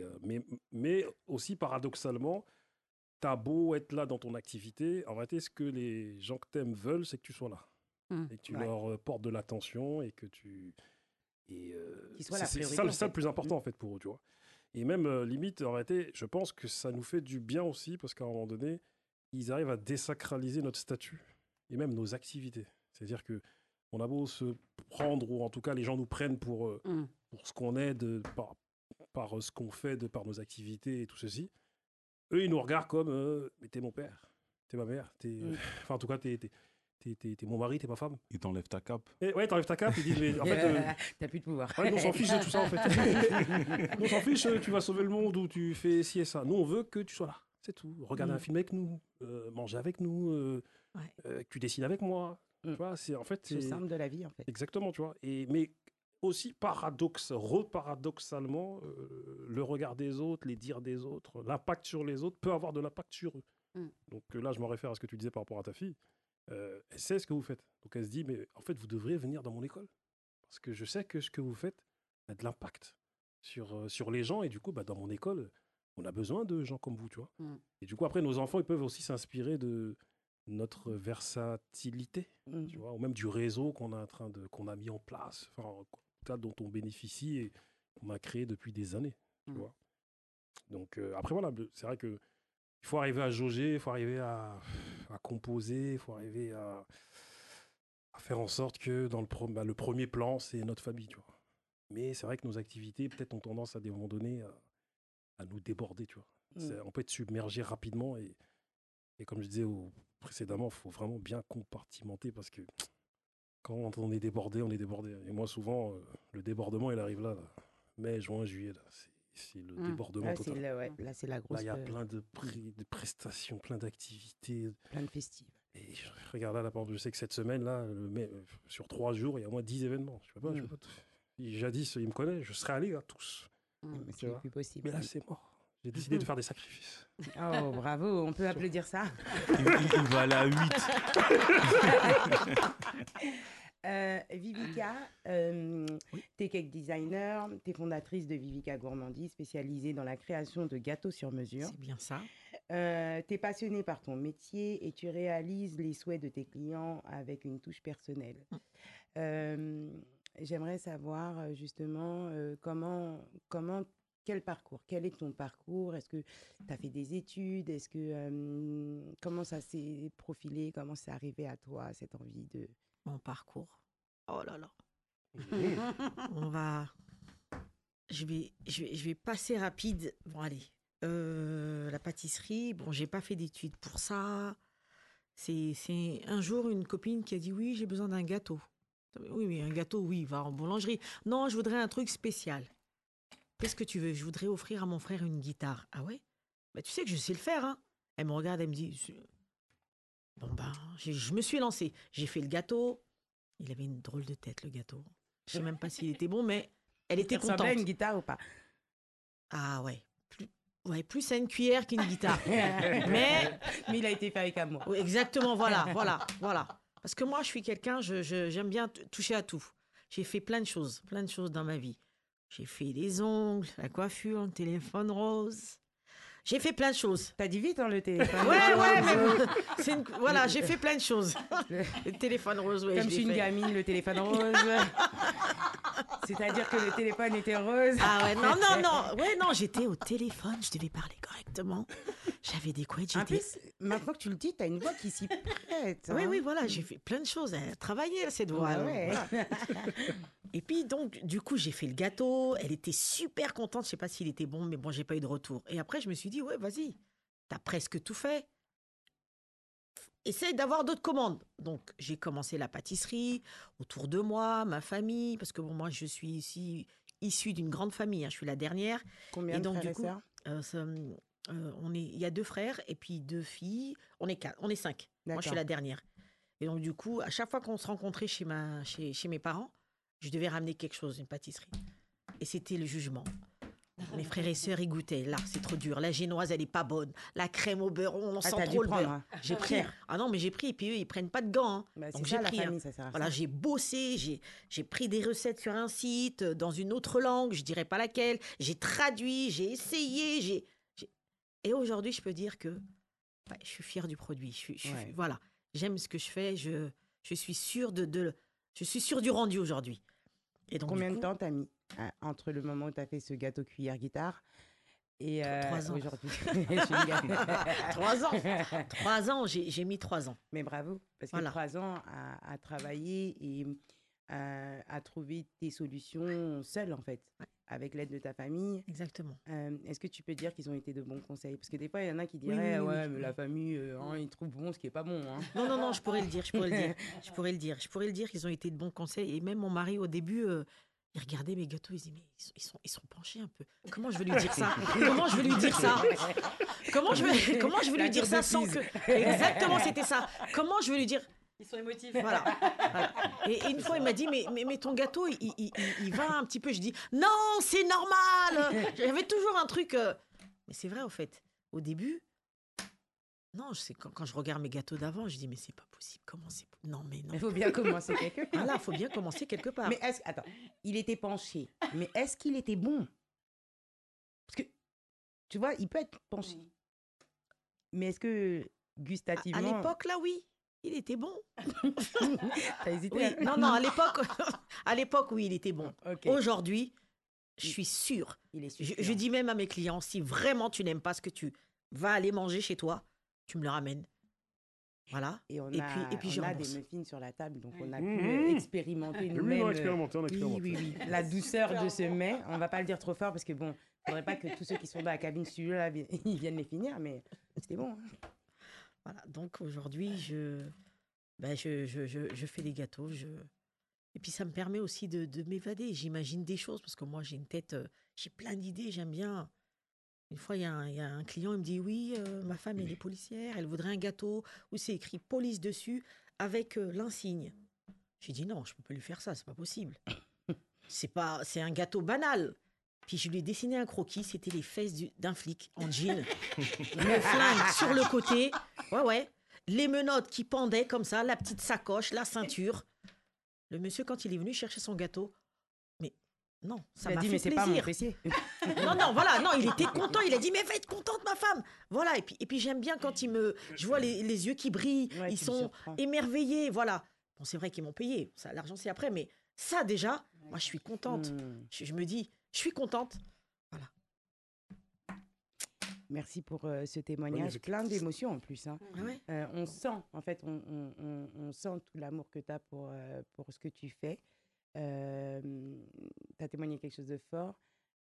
Mais aussi, paradoxalement, t'as beau être là dans ton activité, en réalité, ce que les gens que t'aimes veulent, c'est que tu sois là. Et que tu Ouais. leur portes de l'attention et que tu... Qu'ils soient la c'est priorité, ça, en ça le fait. plus important, en fait, pour eux, tu vois. Et même, limite, en réalité, je pense que ça nous fait du bien aussi, parce qu'à un moment donné, ils arrivent à désacraliser notre statut et même nos activités. C'est-à-dire que on a beau se prendre, ou en tout cas, les gens nous prennent pour ce qu'on est, par ce qu'on fait, par nos activités et tout ceci. Eux, ils nous regardent comme mais t'es mon père, t'es ma mère, enfin, en tout cas, t'es mon mari, t'es ma femme. Ils t'enlèvent ta cape. Et ouais, t'enlèves ta cape, ils disent, mais en fait, T'as plus de pouvoir. ouais, nous, on s'en fiche de tout ça, en fait. Nous, on s'en fiche, tu vas sauver le monde ou tu fais ci et ça. Nous, on veut que tu sois là. C'est tout. Regarder un film avec nous, manger avec nous, que tu dessines avec moi. Tu vois, en fait, C'est le simple de la vie en fait. Exactement, tu vois. Mais aussi, reparadoxalement, le regard des autres, les dires des autres, l'impact sur les autres peut avoir de l'impact sur eux. Donc là, je me réfère à ce que tu disais par rapport à ta fille. Elle sait ce que vous faites. Donc elle se dit, mais en fait, vous devriez venir dans mon école. Parce que je sais que ce que vous faites a de l'impact sur les gens. Et du coup, dans mon école, on a besoin de gens comme vous, tu vois. Et du coup, après, nos enfants, ils peuvent aussi s'inspirer de notre versatilité, tu vois, ou même du réseau qu'on a mis en place, enfin, dont on bénéficie et qu'on a créé depuis des années, tu vois. Donc après, voilà, c'est vrai que il faut arriver à jauger, il faut arriver à composer, il faut arriver à faire en sorte que dans le premier plan, c'est notre famille, tu vois. Mais c'est vrai que nos activités, peut-être, ont tendance à des moments donnés à nous déborder, tu vois. On peut être submergé rapidement et comme je disais précédemment, il faut vraiment bien compartimenter parce que quand on est débordé, on est débordé. Et moi, souvent, le débordement, il arrive là. Mai, juin, juillet, là. C'est le débordement total. Là, c'est la grosse... Là, il y a plein de prestations, plein d'activités. Plein de festives. Et je regarde là, je sais que cette semaine, là, sur 3 jours, il y a au moins 10 événements. Je peux pas. Jadis, il me connaît, je serais allé à tous. Mais c'est plus possible. Mais là, c'est mort. J'ai décidé de faire des sacrifices. Oh, bravo, on peut applaudir ça. Il va aller à 8. Vivica, t'es cake designer, t'es fondatrice de Vivica Gourmandise, spécialisée dans la création de gâteaux sur mesure. C'est bien ça. T'es passionnée par ton métier et tu réalises les souhaits de tes clients avec une touche personnelle. J'aimerais savoir justement quel parcours, quel est ton parcours? Est-ce que tu as fait des études? Est-ce que comment ça s'est profilé? Comment c'est arrivé à toi, cette envie de... Mon parcours. Oh là là. je vais passer rapide. Bon, allez. La pâtisserie, bon, j'ai pas fait d'études pour ça. C'est un jour une copine qui a dit oui, j'ai besoin d'un gâteau. Oui, mais un gâteau, oui, va en boulangerie. Non, je voudrais un truc spécial. Qu'est-ce que tu veux? Je voudrais offrir à mon frère une guitare. Ah ouais? Bah, tu sais que je sais le faire, hein. Elle me regarde, elle me dit, bon ben, je me suis lancée. J'ai fait le gâteau. Il avait une drôle de tête, le gâteau. Je sais même pas s'il était bon, mais elle était Il ressemblait contente. à une guitare ou pas? Ah ouais. Plus à une cuillère qu'une guitare. mais il a été fait avec amour. oui, exactement, voilà. Parce que moi, je suis quelqu'un, j'aime bien toucher à tout. J'ai fait plein de choses dans ma vie. J'ai fait les ongles, la coiffure, le téléphone rose. J'ai fait plein de choses. T'as dit vite, hein, le téléphone. Ouais, mais voilà, j'ai fait plein de choses. Le téléphone rose, ouais. Comme je suis une gamine, le téléphone rose. C'est-à-dire que le téléphone était rose. Ah ouais, non. Ouais, non, j'étais au téléphone, je devais parler correctement. J'avais des couettes, En plus, maintenant que tu le dis, t'as une voix qui s'y prête. Oui, hein. oui, voilà, j'ai fait plein de choses. Elle a travaillé, cette voix. Bah ouais. Voilà. Et puis, donc, du coup, j'ai fait le gâteau. Elle était super contente. Je sais pas s'il était bon, mais bon, j'ai pas eu de retour. Et après, je me suis dit, ouais, vas-y, t'as presque tout fait. Essaye d'avoir d'autres commandes. Donc, j'ai commencé la pâtisserie autour de moi, ma famille, parce que bon, moi, je suis ici issue d'une grande famille. Hein, je suis la dernière. Combien Et de donc, frères du et coup, sœurs? il y a 2 frères et puis 2 filles. On est 5. Moi, je suis D'accord. la dernière. Et donc, du coup, à chaque fois qu'on se rencontrait chez mes parents, je devais ramener quelque chose, une pâtisserie. Et c'était le jugement. Mes frères et sœurs, ils goûtaient. Là, c'est trop dur. La génoise, elle est pas bonne. La crème au beurre, on sent t'as dû trop le prendre, beurre. hein. J'ai pris. Ah non, mais j'ai pris. Et puis eux, ils prennent pas de gants. Hein. Bah, Donc c'est j'ai ça, la pris. Hein. famille, ça sert à Voilà, ça. j'ai bossé. J'ai pris des recettes sur un site, dans une autre langue. Je dirais pas laquelle. J'ai traduit. J'ai essayé. Et aujourd'hui, je peux dire que ouais, je suis fière du produit. Ouais. Voilà, j'aime ce que je fais. Je suis sûre je suis sûre du rendu aujourd'hui. Et donc, Combien du de coup, temps t'as mis entre le moment où t'as fait ce gâteau cuillère guitare et 3 ans. aujourd'hui? Je suis une gamine. 3 ans. 3 ans, j'ai mis 3 ans. Mais bravo, parce que Voilà. 3 ans à travailler et à trouver tes solutions seule, en fait, Ouais. avec l'aide de ta famille. Exactement. Est-ce que tu peux dire qu'ils ont été de bons conseils? Parce que des fois, il y en a qui Oui, diraient, oui, oui, ouais, oui. mais la famille, ils trouvent bon ce qui n'est pas bon. Hein. Non, je pourrais le dire. Je pourrais le dire qu'ils ont été de bons conseils. Et même mon mari, au début, il regardait mes gâteaux, il disait, mais ils sont penchés un peu. Comment je vais lui dire ça? Comment je vais lui dire ça? Comment je vais lui dire ça sans que... Exactement, c'était ça. Comment je vais lui dire... Ils sont émotifs. Voilà. Et une fois, il m'a dit, mais ton gâteau, il va un petit peu. Je dis, non, c'est normal. J'avais toujours un truc... Mais c'est vrai, au fait. Au début... Non, quand je regarde mes gâteaux d'avant, je dis, mais c'est pas possible. Comment c'est... Non, mais non. Il faut bien commencer quelque part. Voilà, il faut bien commencer quelque part. Mais attends, il était penché, mais est-ce qu'il était bon? Parce que, tu vois, il peut être penché. Mais est-ce que, gustativement... À l'époque, là, oui. Il était bon. T'as hésité? Oui. hein? Non, à l'époque, oui, il était bon. Ok. Aujourd'hui, je suis sûre. Il est Je suffisant. dis même à mes clients, si vraiment tu n'aimes pas ce que tu vas aller manger chez toi, tu me le ramènes. Voilà. Et on Et a, puis, je on a rembourse. des muffins sur la table, donc on a Mhm. pu expérimenter Oui, nous-mêmes on a expérimenté, Oui. la douceur de ce mets. On va pas le dire trop fort parce que bon, faudrait pas que tous ceux qui sont dans la cabine studio là, ils viennent les finir, mais c'était bon. hein. Voilà. Donc aujourd'hui, je fais des gâteaux. Et puis ça me permet aussi de m'évader. J'imagine des choses parce que moi, j'ai une tête, j'ai plein d'idées, j'aime bien. Une fois, il y a un client, il me dit, oui, ma femme, elle est policière, elle voudrait un gâteau où c'est écrit police dessus avec l'insigne. J'ai dit, non, je peux pas lui faire ça, c'est pas possible. C'est un gâteau banal. Puis je lui ai dessiné un croquis, c'était les fesses d'un flic en jean. Le flingue sur le côté. Ouais. Les menottes qui pendaient comme ça, la petite sacoche, la ceinture. Le monsieur, quand il est venu chercher son gâteau, mais non, ça Il a m'a dit, fait mais c'est pas mon plaisir. fessier. Non, il était content. Il a dit, mais va être contente, ma femme. Voilà, et puis j'aime bien quand je vois les yeux qui brillent, Ouais, ils tu me sont surprends. émerveillés, voilà. Bon, c'est vrai qu'ils m'ont payé, ça, l'argent c'est après, mais ça déjà, moi je suis contente. Je me dis, je suis contente. Merci pour ce témoignage, Magnifique. plein d'émotions en plus. Hein. Ah ouais. On sent, en fait, on sent tout l'amour que tu as pour ce que tu fais. Tu as témoigné quelque chose de fort.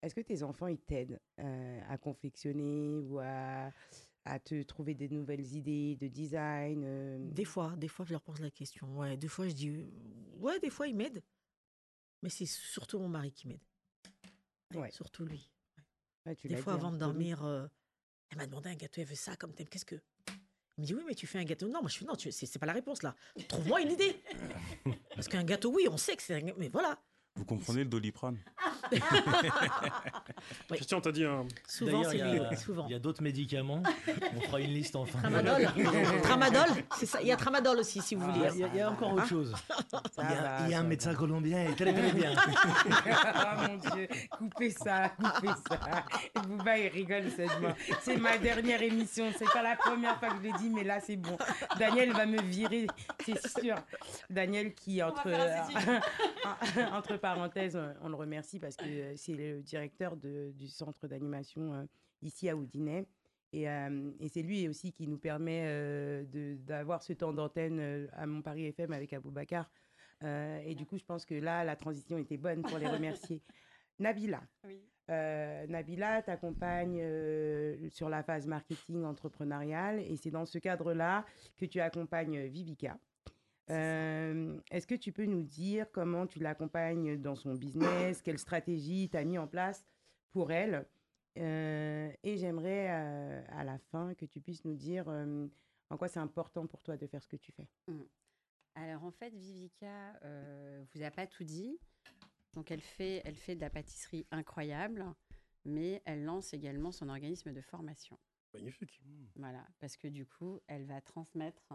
est-ce que tes enfants, ils t'aident à confectionner ou à te trouver des nouvelles idées de design Des fois, je leur pose la question. Ouais, des fois, je dis, ouais, des fois, ils m'aident. Mais c'est surtout mon mari qui m'aide. Ouais. Surtout lui. Ouais, tu Des l'as fois, dit, avant hein, de Pauline. dormir, elle m'a demandé un gâteau, elle veut ça comme thème. Qu'est-ce que. Il me dit, oui, mais tu fais un gâteau. Non, moi, je fais, non, c'est pas la réponse, là. Trouve-moi une idée. Parce qu'un gâteau, oui, on sait que c'est un gâteau. Mais voilà. Vous comprenez le Doliprane? Oui. Christian, t'as dit un. Souvent, D'ailleurs, c'est lui. Souvent. il y a d'autres médicaments. On fera une liste enfin. Tramadol. Tramadol, c'est ça. Il y a tramadol aussi, si vous Il voulez. y a encore autre chose. Ça va, Il y a ça un va. médecin colombien et très très bien. Ah mon Dieu, coupez ça. Bouba, il rigole seulement. C'est ma dernière émission. C'est pas la première fois que je le dis, mais là, c'est bon. Daniel va me virer, c'est sûr. Daniel qui, entre parenthèses, on le remercie parce que c'est le directeur du centre d'animation ici à Oudinet. Et c'est lui aussi qui nous permet d'avoir ce temps d'antenne à Mon Paris FM avec Aboubacar. Et du coup, je pense que là, la transition était bonne pour les remercier. Nabila. Oui. Nabila t'accompagne sur la phase marketing entrepreneuriale et c'est dans ce cadre-là que tu accompagnes Vivica. Est-ce que tu peux nous dire comment tu l'accompagnes dans son business, quelle stratégie tu as mis en place pour elle et j'aimerais à la fin que tu puisses nous dire en quoi c'est important pour toi de faire ce que tu fais. Alors en fait, Vivica vous a pas tout dit. Donc elle fait de la pâtisserie incroyable, mais elle lance également son organisme de formation. Magnifique. Voilà, parce que du coup, elle va transmettre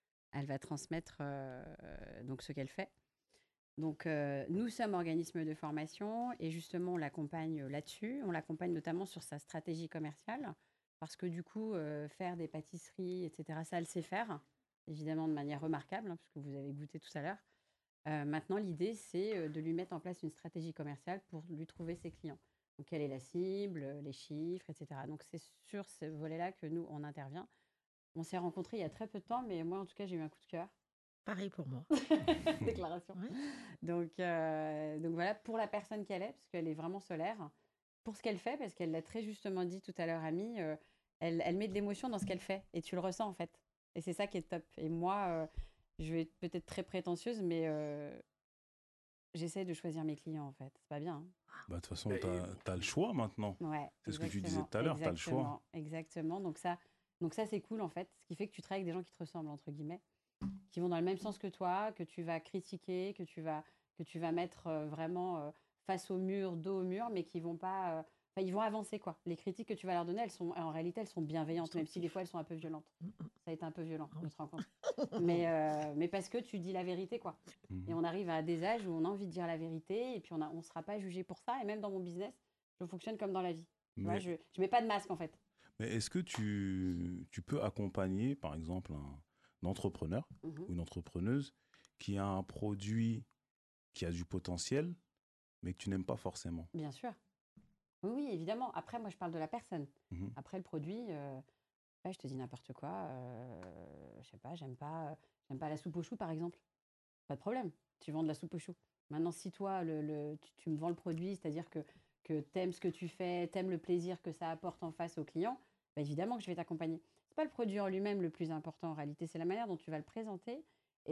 donc ce qu'elle fait. Donc nous sommes organisme de formation et justement on l'accompagne là-dessus. On l'accompagne notamment sur sa stratégie commerciale parce que du coup, faire des pâtisseries, etc., ça elle sait faire, évidemment de manière remarquable, hein, puisque vous avez goûté tout à l'heure. Maintenant, l'idée, c'est de lui mettre en place une stratégie commerciale pour lui trouver ses clients. Donc, quelle est la cible, les chiffres, etc. Donc, c'est sur ce volet-là que nous, on intervient. On s'est rencontrés il y a très peu de temps, mais moi, en tout cas, j'ai eu un coup de cœur. Pareil pour moi. Déclaration. Ouais. Donc voilà, pour la personne qu'elle est, parce qu'elle est vraiment solaire. Pour ce qu'elle fait, parce qu'elle l'a très justement dit tout à l'heure, Ami, elle met de l'émotion dans ce qu'elle fait. Et tu le ressens, en fait. Et c'est ça qui est top. Et moi... je vais être peut-être très prétentieuse, mais j'essaie de choisir mes clients, en fait. C'est pas bien. Hein. Bah, de toute façon, tu as le choix maintenant. Ouais, C'est ce que tu disais tout à l'heure, tu as le choix. Exactement. Donc ça, c'est cool, en fait. Ce qui fait que tu travailles avec des gens qui te ressemblent, entre guillemets, qui vont dans le même sens que toi, que tu vas critiquer, que tu vas mettre vraiment face au mur, dos au mur, mais qui vont pas... ils vont avancer, quoi. Les critiques que tu vas leur donner, en réalité, elles sont bienveillantes, même si des fois, elles sont un peu violentes. Ça a été un peu violent, notre rencontre. Mais parce que tu dis la vérité, quoi. Et on arrive à des âges où on a envie de dire la vérité, et puis on ne sera pas jugé pour ça. Et même dans mon business, je fonctionne comme dans la vie. Moi, je ne mets pas de masque, en fait. Mais est-ce que tu peux accompagner, par exemple, un entrepreneur ou une entrepreneuse qui a un produit qui a du potentiel, mais que tu n'aimes pas forcément? Bien sûr. Oui, évidemment. Après, moi, je parle de la personne. Après, le produit, je te dis n'importe quoi. Je sais pas, j'aime pas la soupe aux choux, par exemple. Pas de problème. Tu vends de la soupe aux choux. Maintenant, si toi, tu me vends le produit, c'est-à-dire que t'aimes ce que tu fais, t'aimes le plaisir que ça apporte en face au client, bah, évidemment que je vais t'accompagner. C'est pas le produit en lui-même le plus important en réalité, c'est la manière dont tu vas le présenter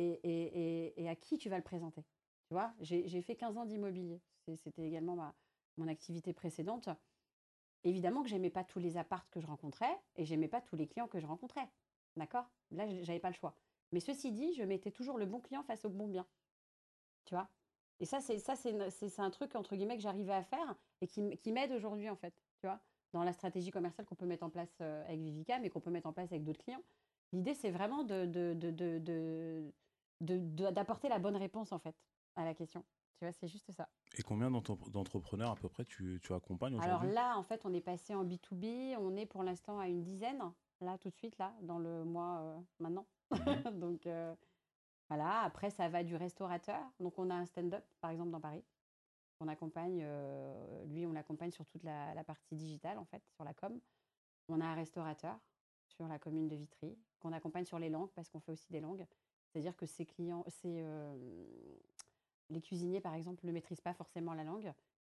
et à qui tu vas le présenter. Tu vois, j'ai fait 15 ans d'immobilier. C'était également mon activité précédente. Évidemment que j'aimais pas tous les apparts que je rencontrais et j'aimais pas tous les clients que je rencontrais. D'accord? Là, j'avais pas le choix. Mais ceci dit, je mettais toujours le bon client face au bon bien. Tu vois? Et ça, c'est un truc, entre guillemets, que j'arrivais à faire et qui m'aide aujourd'hui, en fait. Tu vois? Dans la stratégie commerciale qu'on peut mettre en place avec Vivica, mais qu'on peut mettre en place avec d'autres clients. L'idée, c'est vraiment d'apporter la bonne réponse, en fait, à la question. Tu vois, c'est juste ça. Et combien d'entrepreneurs à peu près tu accompagnes aujourd'hui? Alors là, en fait, on est passé en B2B. On est pour l'instant à une dizaine, là, tout de suite, là, dans le mois maintenant. Donc, voilà. Après, ça va du restaurateur. Donc, on a un stand-up, par exemple, dans Paris. On accompagne, lui, on l'accompagne sur toute la partie digitale, en fait, sur la com. On a un restaurateur sur la commune de Vitry, qu'on accompagne sur les langues, parce qu'on fait aussi des langues. C'est-à-dire que ses clients, les cuisiniers, par exemple, ne maîtrisent pas forcément la langue.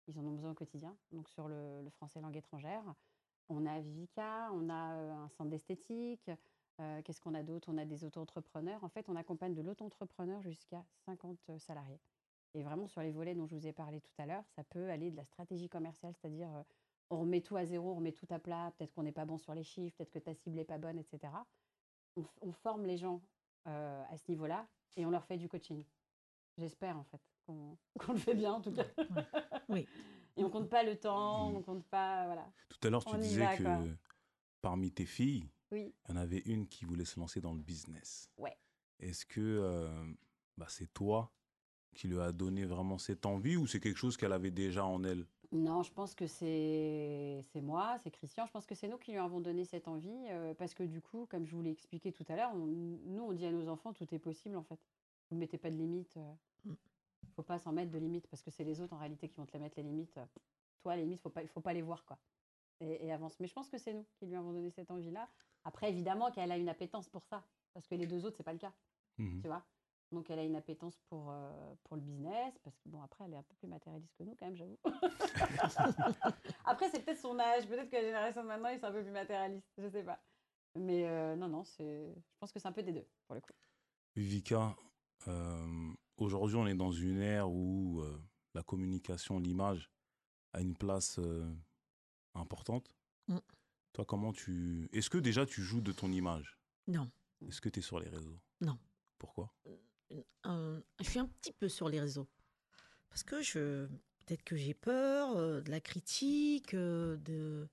Ils en ont besoin au quotidien, donc sur le français langue étrangère. On a Vivica, on a un centre d'esthétique. Qu'est-ce qu'on a d'autre? On a des auto-entrepreneurs. En fait, on accompagne de l'auto-entrepreneur jusqu'à 50 salariés. Et vraiment, sur les volets dont je vous ai parlé tout à l'heure, ça peut aller de la stratégie commerciale, c'est-à-dire on remet tout à zéro, on remet tout à plat, peut-être qu'on n'est pas bon sur les chiffres, peut-être que ta cible n'est pas bonne, etc. On forme les gens à ce niveau-là et on leur fait du coaching. J'espère, en fait, qu'on le fait bien, en tout cas. Oui. Et on compte pas le temps, on compte pas, voilà. Tout à l'heure, tu On y disais va, que quoi. parmi tes filles, Oui, il y en avait une qui voulait se lancer dans le business. ouais. Est-ce que c'est toi qui lui a donné vraiment cette envie ou c'est quelque chose qu'elle avait déjà en elle? Non, je pense que c'est moi, c'est Christian. Je pense que c'est nous qui lui avons donné cette envie parce que du coup, comme je vous l'ai expliqué tout à l'heure, nous, on dit à nos enfants, tout est possible, en fait. Vous ne mettez pas de limites. Mm. Faut pas s'en mettre de limites parce que c'est les autres, en réalité, qui vont te les mettre, les limites. Toi, les limites, faut pas les voir, quoi. Et avance. Mais je pense que c'est nous qui lui avons donné cette envie-là. Après, évidemment qu'elle a une appétence pour ça parce que les deux autres, c'est pas le cas. Mhm. Tu vois. Donc, elle a une appétence pour le business, parce que, bon, après, elle est un peu plus matérialiste que nous, quand même, j'avoue. Après, c'est peut-être son âge, peut-être que la génération de maintenant, ils sont un peu plus matérialistes, je sais pas. Mais non, je pense que c'est un peu des deux, pour le coup. Vivika, aujourd'hui, on est dans une ère où la communication, l'image a une place importante. Mm. Toi, Est-ce que déjà tu joues de ton image? Non, Est-ce que tu es sur les réseaux? non. Pourquoi? Je suis un petit peu sur les réseaux. Parce que peut-être que j'ai peur de la critique, Ils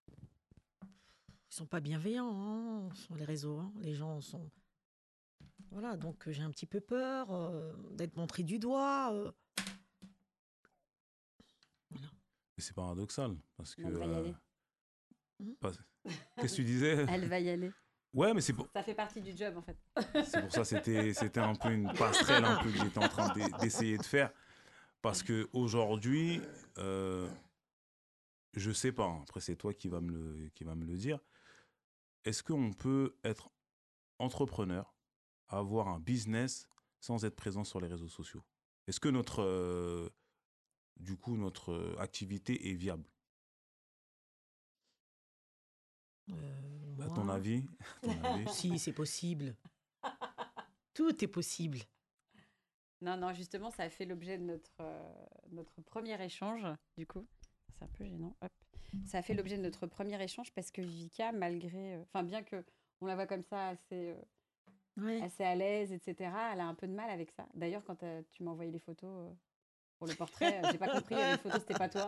sont pas bienveillants hein, sur les réseaux. Hein. Les gens sont... Voilà, donc j'ai un petit peu peur d'être montré du doigt. Voilà. Et c'est paradoxal, parce que... Elle va y aller. Qu'est-ce que tu disais? Elle va y aller. Ouais, mais c'est pour... Ça fait partie du job, en fait. C'est pour ça que c'était un peu une passerelle un peu que j'étais en train d'essayer de faire. Parce qu'aujourd'hui, je sais pas, hein, après c'est toi qui va me le dire, est-ce qu'on peut être entrepreneur, avoir un business sans être présent sur les réseaux sociaux? Est-ce que notre activité est viable? À ton Moi, avis? si, c'est possible. Tout est possible. Non, justement, ça a fait l'objet de notre premier échange, du coup. C'est un peu gênant. Hop. Ça a fait l'objet de notre premier échange parce que Vika, malgré... bien qu'on la voit comme ça assez à l'aise, etc., elle a un peu de mal avec ça. D'ailleurs, quand tu m'as envoyé les photos pour le portrait, j'ai pas compris, les photos, c'était pas toi.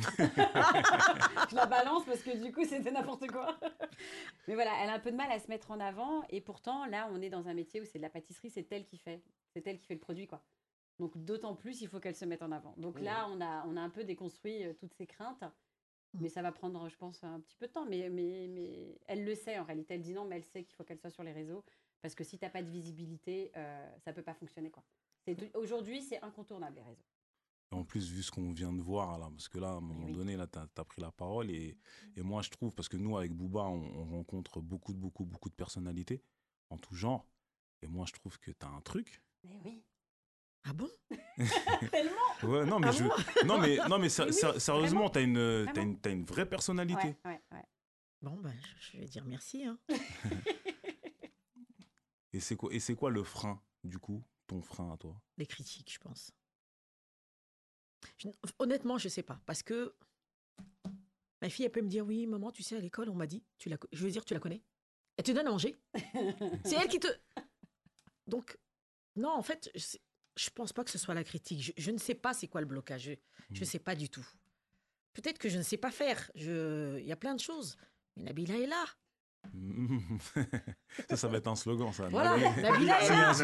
Je la balance parce que du coup, c'était n'importe quoi. Mais voilà, elle a un peu de mal à se mettre en avant. Et pourtant, là, on est dans un métier où c'est de la pâtisserie, c'est elle qui fait le produit, quoi. Donc, d'autant plus, il faut qu'elle se mette en avant. Donc là, on a un peu déconstruit toutes ces craintes. Mais ça va prendre, je pense, un petit peu de temps. Mais elle le sait, en réalité. Elle dit non, mais elle sait qu'il faut qu'elle soit sur les réseaux. Parce que si tu n'as pas de visibilité, ça ne peut pas fonctionner, quoi. Aujourd'hui, c'est incontournable, les réseaux. En plus, vu ce qu'on vient de voir, là, parce que là, à un moment donné, là, tu as pris la parole. Et moi, je trouve, parce que nous, avec Booba, on rencontre beaucoup de personnalités en tout genre. Et moi, je trouve que tu as un truc. Mais oui. Ah bon? Tellement. Ouais, non, mais sérieusement, tu as une vraie personnalité. Ouais. Bon, ben, je vais dire merci. Hein. Et c'est quoi le frein, du coup, ton frein à toi? Les critiques, je pense. Honnêtement, je ne sais pas. Parce que ma fille, elle peut me dire, oui, maman, tu sais, à l'école, on m'a dit, je veux dire, tu la connais? Elle te donne à manger. C'est elle qui te... Donc, non, en fait, je pense pas que ce soit la critique. Je ne sais pas c'est quoi le blocage. Je ne sais pas du tout. Peut-être que je ne sais pas faire. Il y a plein de choses. Mais Nabila est là. Ça va être un slogan, ça. Voilà, Nabila est là.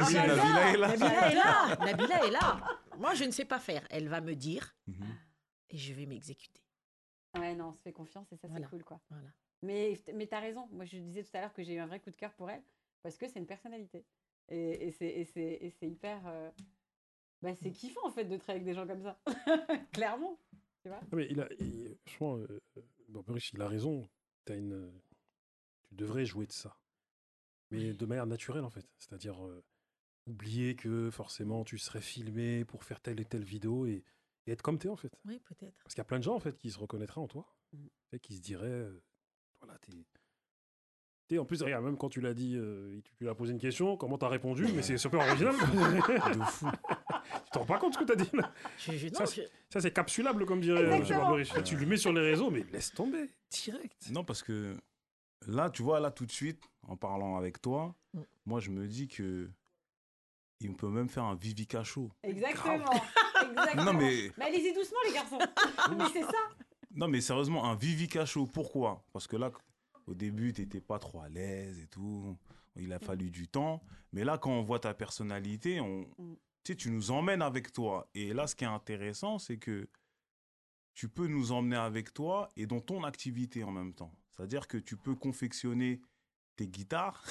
Nabila est là. Moi, je ne sais pas faire. Elle va me dire et je vais m'exécuter. Ouais, non, on se fait confiance et ça, Voilà. c'est cool, quoi. Voilà. Mais tu as raison. Moi, je disais tout à l'heure que j'ai eu un vrai coup de cœur pour elle parce que c'est une personnalité. Et c'est hyper... c'est kiffant, en fait, de travailler avec des gens comme ça. Clairement. Tu vois. Mais franchement, Boris, il a raison. Tu devrais jouer de ça. Mais de manière naturelle, en fait. C'est-à-dire oublier que forcément tu serais filmé pour faire telle et telle vidéo et et être comme t'es, en fait. Oui, peut-être. Parce qu'il y a plein de gens, en fait, qui se reconnaîtraient en toi. Mm. Et qui se diraient, voilà, en plus, regarde, même quand tu l'as dit, tu lui as posé une question, comment t'as répondu, mais c'est super original. De fou. Tu te rends pas compte ce que t'as dit là? Non, Ça, c'est capsulable, comme dirait M. Exactement. Barbery. Tu le mets sur les réseaux, mais laisse tomber, direct. Non, parce que là, tu vois, là, tout de suite, en parlant avec toi, Mm. moi, je me dis que on peut même faire un Vivica Show. Exactement. Exactement. Non, mais, Mais allez-y doucement, les garçons. Mais c'est ça. non, mais sérieusement, un Vivica Show, pourquoi? Parce que là, au début, t'étais pas trop à l'aise et tout. Il a fallu du temps. Mais là, quand on voit ta personnalité, tu sais, tu nous emmènes avec toi. Et là, ce qui est intéressant, c'est que tu peux nous emmener avec toi et dans ton activité en même temps. C'est-à-dire que tu peux confectionner tes guitares,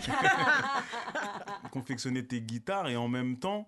et en même temps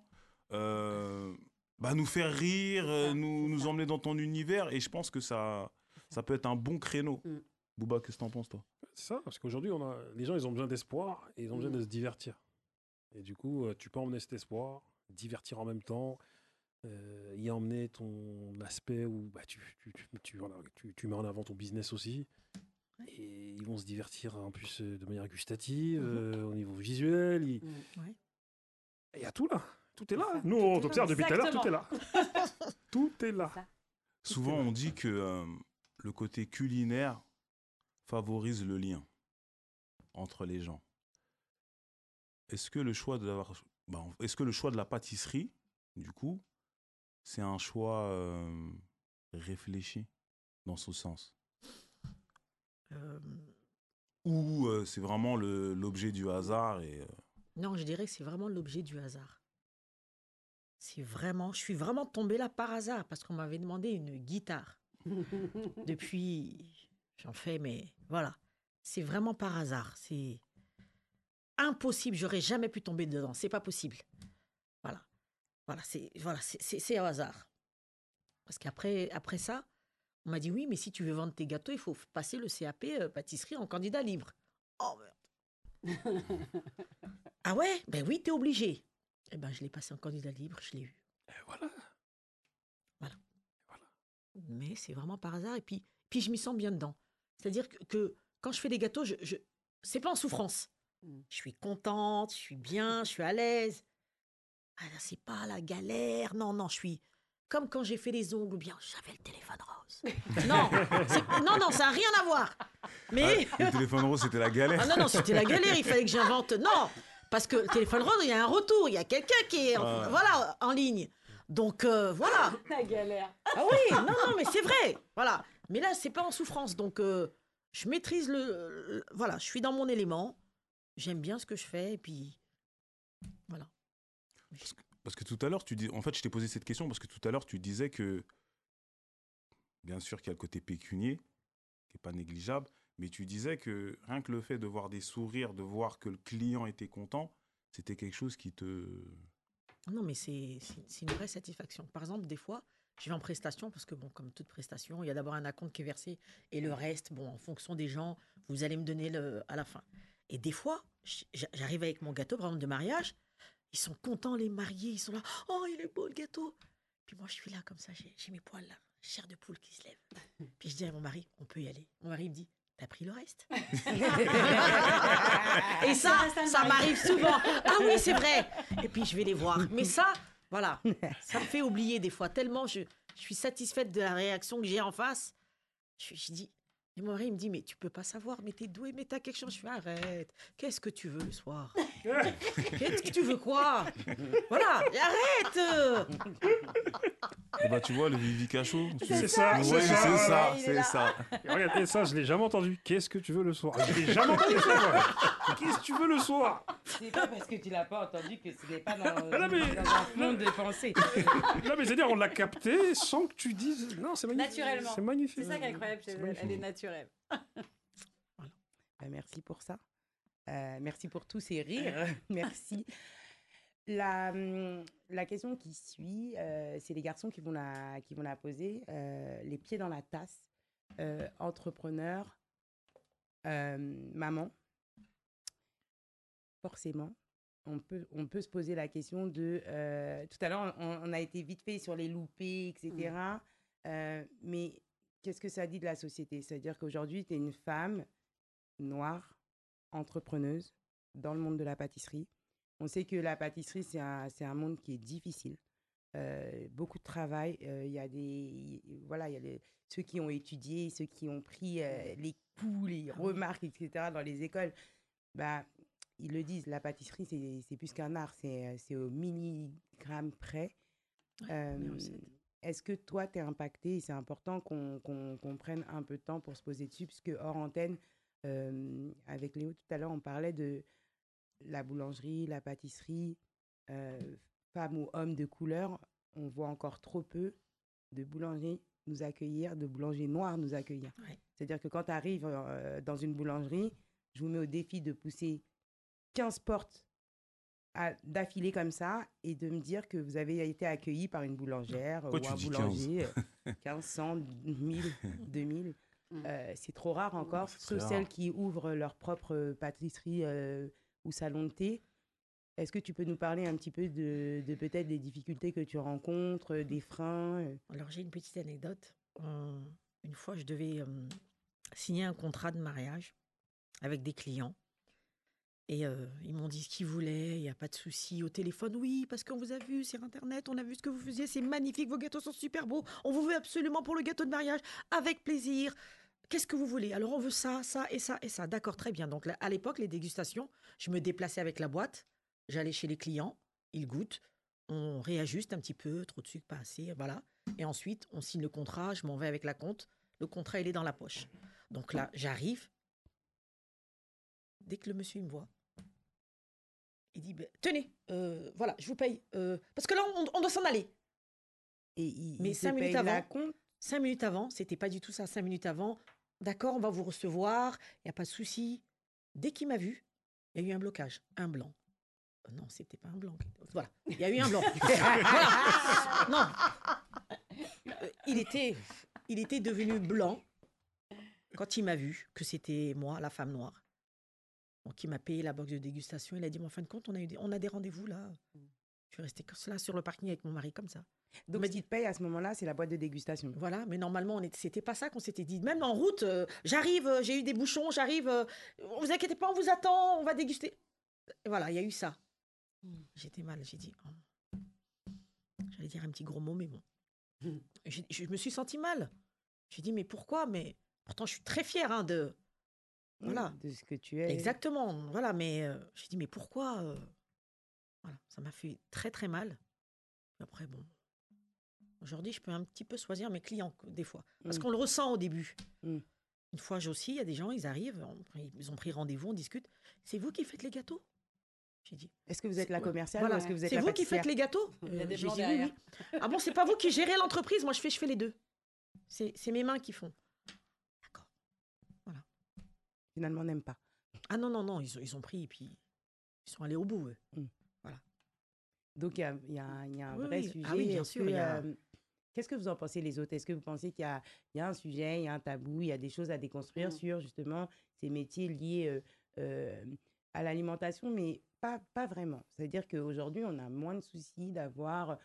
nous faire rire, nous emmener dans ton univers. Et je pense que ça peut être un bon créneau. Mm. Bouba, qu'est-ce que t'en penses, toi? C'est ça, parce qu'aujourd'hui, les gens, ils ont besoin d'espoir et ils ont besoin de se divertir. Et du coup, tu peux emmener cet espoir, divertir en même temps, y emmener ton aspect où tu mets en avant ton business aussi. Et ils vont se divertir en plus de manière gustative, au niveau visuel. Ouais. Il y a tout là. Tout est là. ça. Nous, Tout on est t'observe là. depuis tout à l'heure, tout est là. Exactement. Tout est là. Ça. Souvent, on dit que le côté culinaire favorise le lien entre les gens. Est-ce que le choix de la pâtisserie, du coup, c'est un choix réfléchi dans ce sens? Euh, Ou c'est vraiment l'objet du hasard et Non, je dirais que c'est vraiment l'objet du hasard. Je suis vraiment tombée là par hasard parce qu'on m'avait demandé une guitare. Depuis, j'en fais, mais voilà. C'est vraiment par hasard. C'est impossible. J'aurais jamais pu tomber dedans. C'est pas possible. Voilà, c'est au hasard. Parce qu'après ça, on m'a dit oui, mais si tu veux vendre tes gâteaux, il faut passer le CAP pâtisserie en candidat libre. Oh merde. Ah ouais? Ben oui, t'es obligé. Eh ben, je l'ai passé en candidat libre, je l'ai eu. Et voilà. Mais c'est vraiment par hasard. Et puis je m'y sens bien dedans. C'est-à-dire que quand je fais des gâteaux, c'est pas en souffrance. Je suis contente, je suis bien, je suis à l'aise. Ah là, c'est pas la galère. Non, je suis comme quand j'ai fait les ongles ou bien j'avais le téléphone rose. Non, ça n'a rien à voir. Mais le téléphone rose, c'était la galère. ah non, c'était la galère. Il fallait que j'invente. Non, parce que le téléphone rose, il y a un retour. Il y a quelqu'un qui est en ligne. Donc voilà. La galère. Ah oui, non, mais c'est vrai. Voilà. Mais là, c'est pas en souffrance. Donc je maîtrise voilà, je suis dans mon élément. J'aime bien ce que je fais et puis voilà. Parce que tout à l'heure, en fait, je t'ai posé cette question parce que tout à l'heure, tu disais que, bien sûr, qu'il y a le côté pécunier, qui n'est pas négligeable, mais tu disais que rien que le fait de voir des sourires, de voir que le client était content, c'était quelque chose qui te... Non, mais c'est une vraie satisfaction. Par exemple, des fois, je vais en prestation parce que, bon, comme toute prestation, il y a d'abord un acompte qui est versé et le reste, bon, en fonction des gens, vous allez me donner à la fin. Et des fois, j'arrive avec mon gâteau, par exemple, de mariage. Ils sont contents, les mariés, ils sont là. Oh, il est beau le gâteau. Puis moi, je suis là comme ça, j'ai mes poils là, chair de poule qui se lève. Puis je dis à mon mari, on peut y aller. Mon mari me dit, t'as pris le reste? Et ça m'arrive souvent. Ah oui, c'est vrai. Et puis je vais les voir. Mais ça, voilà, ça me fait oublier des fois. Tellement je suis satisfaite de la réaction que j'ai en face. Je dis, et mon mari me dit, mais tu peux pas savoir, mais t'es doué, mais t'as quelque chose. Je fais, arrête, qu'est-ce que tu veux le soir? Qu'est-ce que tu veux quoi? Voilà, arrête. Et bah, tu vois, le Vivica Show, C'est ça, ouais, c'est ça. c'est ça. Et regarde, et ça, je l'ai jamais entendu. Qu'est-ce que tu veux le soir? Je l'ai jamais entendu ça, moi. Qu'est-ce que tu veux le soir? C'est pas parce que tu l'as pas entendu que ce n'est pas dans mais- dans un fond de pensée. Non, mais c'est-à-dire, on l'a capté sans que tu dises. Non, c'est magnifique. Naturellement. C'est magnifique. C'est ça qui est incroyable chez C'est elle. magnifique. Elle est naturelle. Merci pour ça. Merci pour tous ces rires. Merci. La question qui suit, c'est les garçons qui vont la poser. Les pieds dans la tasse. Entrepreneur, maman. Forcément, on peut se poser la question de... tout à l'heure, on a été vite fait sur les loupés, etc. Mais qu'est-ce que ça dit de la société? C'est-à-dire qu'aujourd'hui, tu es une femme noire, entrepreneuse, dans le monde de la pâtisserie. On sait que la pâtisserie, c'est un monde qui est difficile. Beaucoup de travail. Il y a ceux qui ont étudié, ceux qui ont pris les coups, les remarques, etc. dans les écoles. Bah, ils le disent, la pâtisserie, c'est plus qu'un art, c'est au milligramme près. Est-ce que toi, tu es impacté? C'est important qu'on prenne un peu de temps pour se poser dessus, puisque hors antenne, avec Léo, tout à l'heure, on parlait de la boulangerie, la pâtisserie, femmes ou hommes de couleur. On voit encore trop peu de boulangers nous accueillir, de boulangers noirs nous accueillir. Ouais. C'est-à-dire que quand tu arrives dans une boulangerie, je vous mets au défi de pousser 15 portes d'affilée comme ça et de me dire que vous avez été accueilli par une boulangère Pourquoi ou tu un dis boulanger, 15, 100, 1000, 2000. C'est trop rare encore, C'est sauf très celles rare. qui ouvrent leur propre pâtisserie ou salon de thé. Est-ce que tu peux nous parler un petit peu de peut-être des difficultés que tu rencontres, des freins Alors, j'ai une petite anecdote. Une fois, je devais signer un contrat de mariage avec des clients. Et ils m'ont dit ce qu'ils voulaient, il n'y a pas de souci. Au téléphone, oui, parce qu'on vous a vu sur Internet, on a vu ce que vous faisiez, c'est magnifique, vos gâteaux sont super beaux, on vous veut absolument pour le gâteau de mariage, avec plaisir. Qu'est-ce que vous voulez? Alors, on veut ça, ça et ça et ça. D'accord, très bien. Donc, là, à l'époque, les dégustations, je me déplaçais avec la boîte, j'allais chez les clients, ils goûtent, on réajuste un petit peu, trop de sucre, pas assez, voilà. Et ensuite, on signe le contrat, je m'en vais avec la compte. Le contrat, il est dans la poche. Donc là, j'arrive. Dès que le monsieur il me voit, il dit tenez, voilà, je vous paye. Parce que là, on doit s'en aller. et il Mais te 5 minutes paye la avant, compte 5 minutes avant, c'était pas du tout ça. 5 minutes avant, d'accord, on va vous recevoir, il n'y a pas de souci. Dès qu'il m'a vu, il y a eu un blocage, un blanc. Non, c'était pas un blanc. Voilà, il y a eu un blanc. Voilà. Non, il était devenu blanc quand il m'a vu que c'était moi, la femme noire. Donc, il m'a payé la box de dégustation. Il a dit, mais en fin de compte, on a des rendez-vous là. Je suis restée comme là sur le parking avec mon mari, comme ça. Donc, m'a ce qui te paye à ce moment-là, c'est la boîte de dégustation. Voilà, mais normalement, c'était pas ça qu'on s'était dit. Même en route, j'arrive, j'ai eu des bouchons, j'arrive, vous inquiétez pas, on vous attend, on va déguster. Et voilà, il y a eu ça. J'étais mal, j'ai dit, j'allais dire un petit gros mot, mais bon. Je me suis sentie mal. J'ai dit, mais pourquoi? Mais pourtant, je suis très fière de... Voilà. De ce que tu es. Exactement, voilà, mais j'ai dit, mais pourquoi Voilà, ça m'a fait très très mal. Et après, bon, aujourd'hui, je peux un petit peu choisir mes clients, des fois, parce qu'on le ressent au début. Une fois, j'ai aussi, il y a des gens, ils arrivent, ils ont pris rendez-vous, on discute. C'est vous qui faites les gâteaux? J'ai dit. Est-ce que vous êtes la commerciale Voilà, ou est-ce que vous êtes c'est la vous qui pâtissière? faites les gâteaux? Il y a des J'ai blancs dit derrière. oui. Ah bon, c'est pas vous qui gérez l'entreprise, moi je fais les deux. C'est mes mains qui font. D'accord. Voilà. Finalement, on n'aime pas. Ah non, non, non, ils ont pris et puis ils sont allés au bout. Eux. Voilà. Donc, il y a un Oui, vrai oui. sujet. Ah oui, bien Est-ce sûr, que, il y a- qu'est-ce que vous en pensez les autres? Est-ce que vous pensez qu'il y a un sujet, il y a un tabou, il y a des choses à déconstruire sur justement ces métiers liés à l'alimentation, mais pas vraiment. C'est-à-dire qu'aujourd'hui, on a moins de soucis d'avoir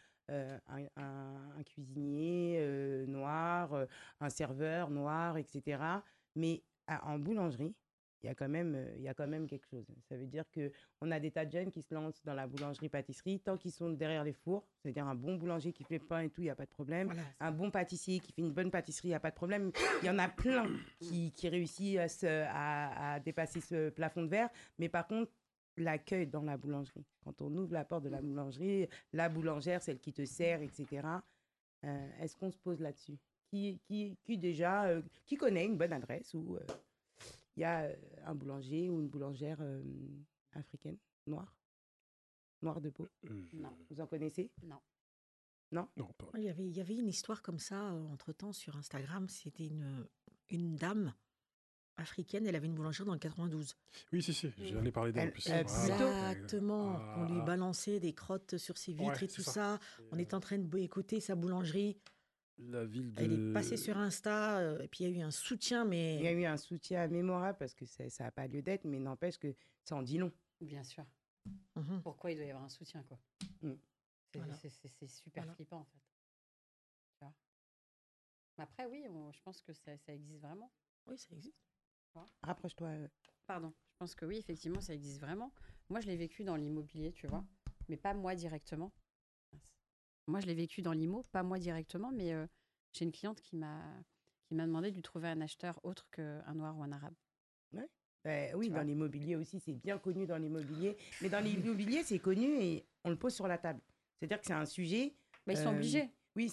un cuisinier noir, un serveur noir, etc. Mais en boulangerie, il y a quand même quelque chose. Ça veut dire qu'on a des tas de jeunes qui se lancent dans la boulangerie-pâtisserie tant qu'ils sont derrière les fours. C'est-à-dire un bon boulanger qui fait le pain et tout, il n'y a pas de problème. Voilà. Un bon pâtissier qui fait une bonne pâtisserie, il n'y a pas de problème. Il y en a plein qui réussissent à dépasser ce plafond de verre. Mais par contre, l'accueil dans la boulangerie, quand on ouvre la porte de la boulangerie, la boulangère, celle qui te sert, etc. Est-ce qu'on se pose là-dessus? Qui déjà, qui connaît une bonne adresse où il y a un boulanger ou une boulangère africaine, noire de peau? Non. Vous en connaissez? Non. Non? Non, pas. Il y avait une histoire comme ça, entre-temps, sur Instagram. C'était une dame africaine, elle avait une boulangerie dans le 92. Oui, si, j'en ai parlé d'elle en plus. Exactement. On lui Ah. balançait des crottes sur ses vitres Ouais, et c'est tout ça. ça. On est en train de boycotter sa boulangerie. La ville de... Elle est passée sur Insta, et puis il y a eu un soutien, Il y a mais eu un soutien mémorable parce que ça n'a pas lieu d'être, mais n'empêche que ça en dit long. Bien sûr. Mhm. pourquoi il doit y avoir un soutien, quoi. Mm. Voilà. C'est super Voilà. flippant, en fait. Tu vois. Mais après, oui, je pense que ça existe vraiment. Oui, ça existe. Rapproche-toi. Pardon. Je pense que oui, effectivement, ça existe vraiment. Moi, je l'ai vécu dans l'immobilier, tu vois, mais pas moi directement. Moi, je l'ai vécu dans l'IMO, pas moi directement, mais j'ai une cliente qui m'a demandé de lui trouver un acheteur autre qu'un noir ou un arabe. Oui, Tu dans vois. l'immobilier aussi, c'est bien connu dans l'immobilier. Mais dans l'immobilier, c'est connu et on le pose sur la table. C'est-à-dire que c'est un sujet. Mais ils sont obligés. Oui,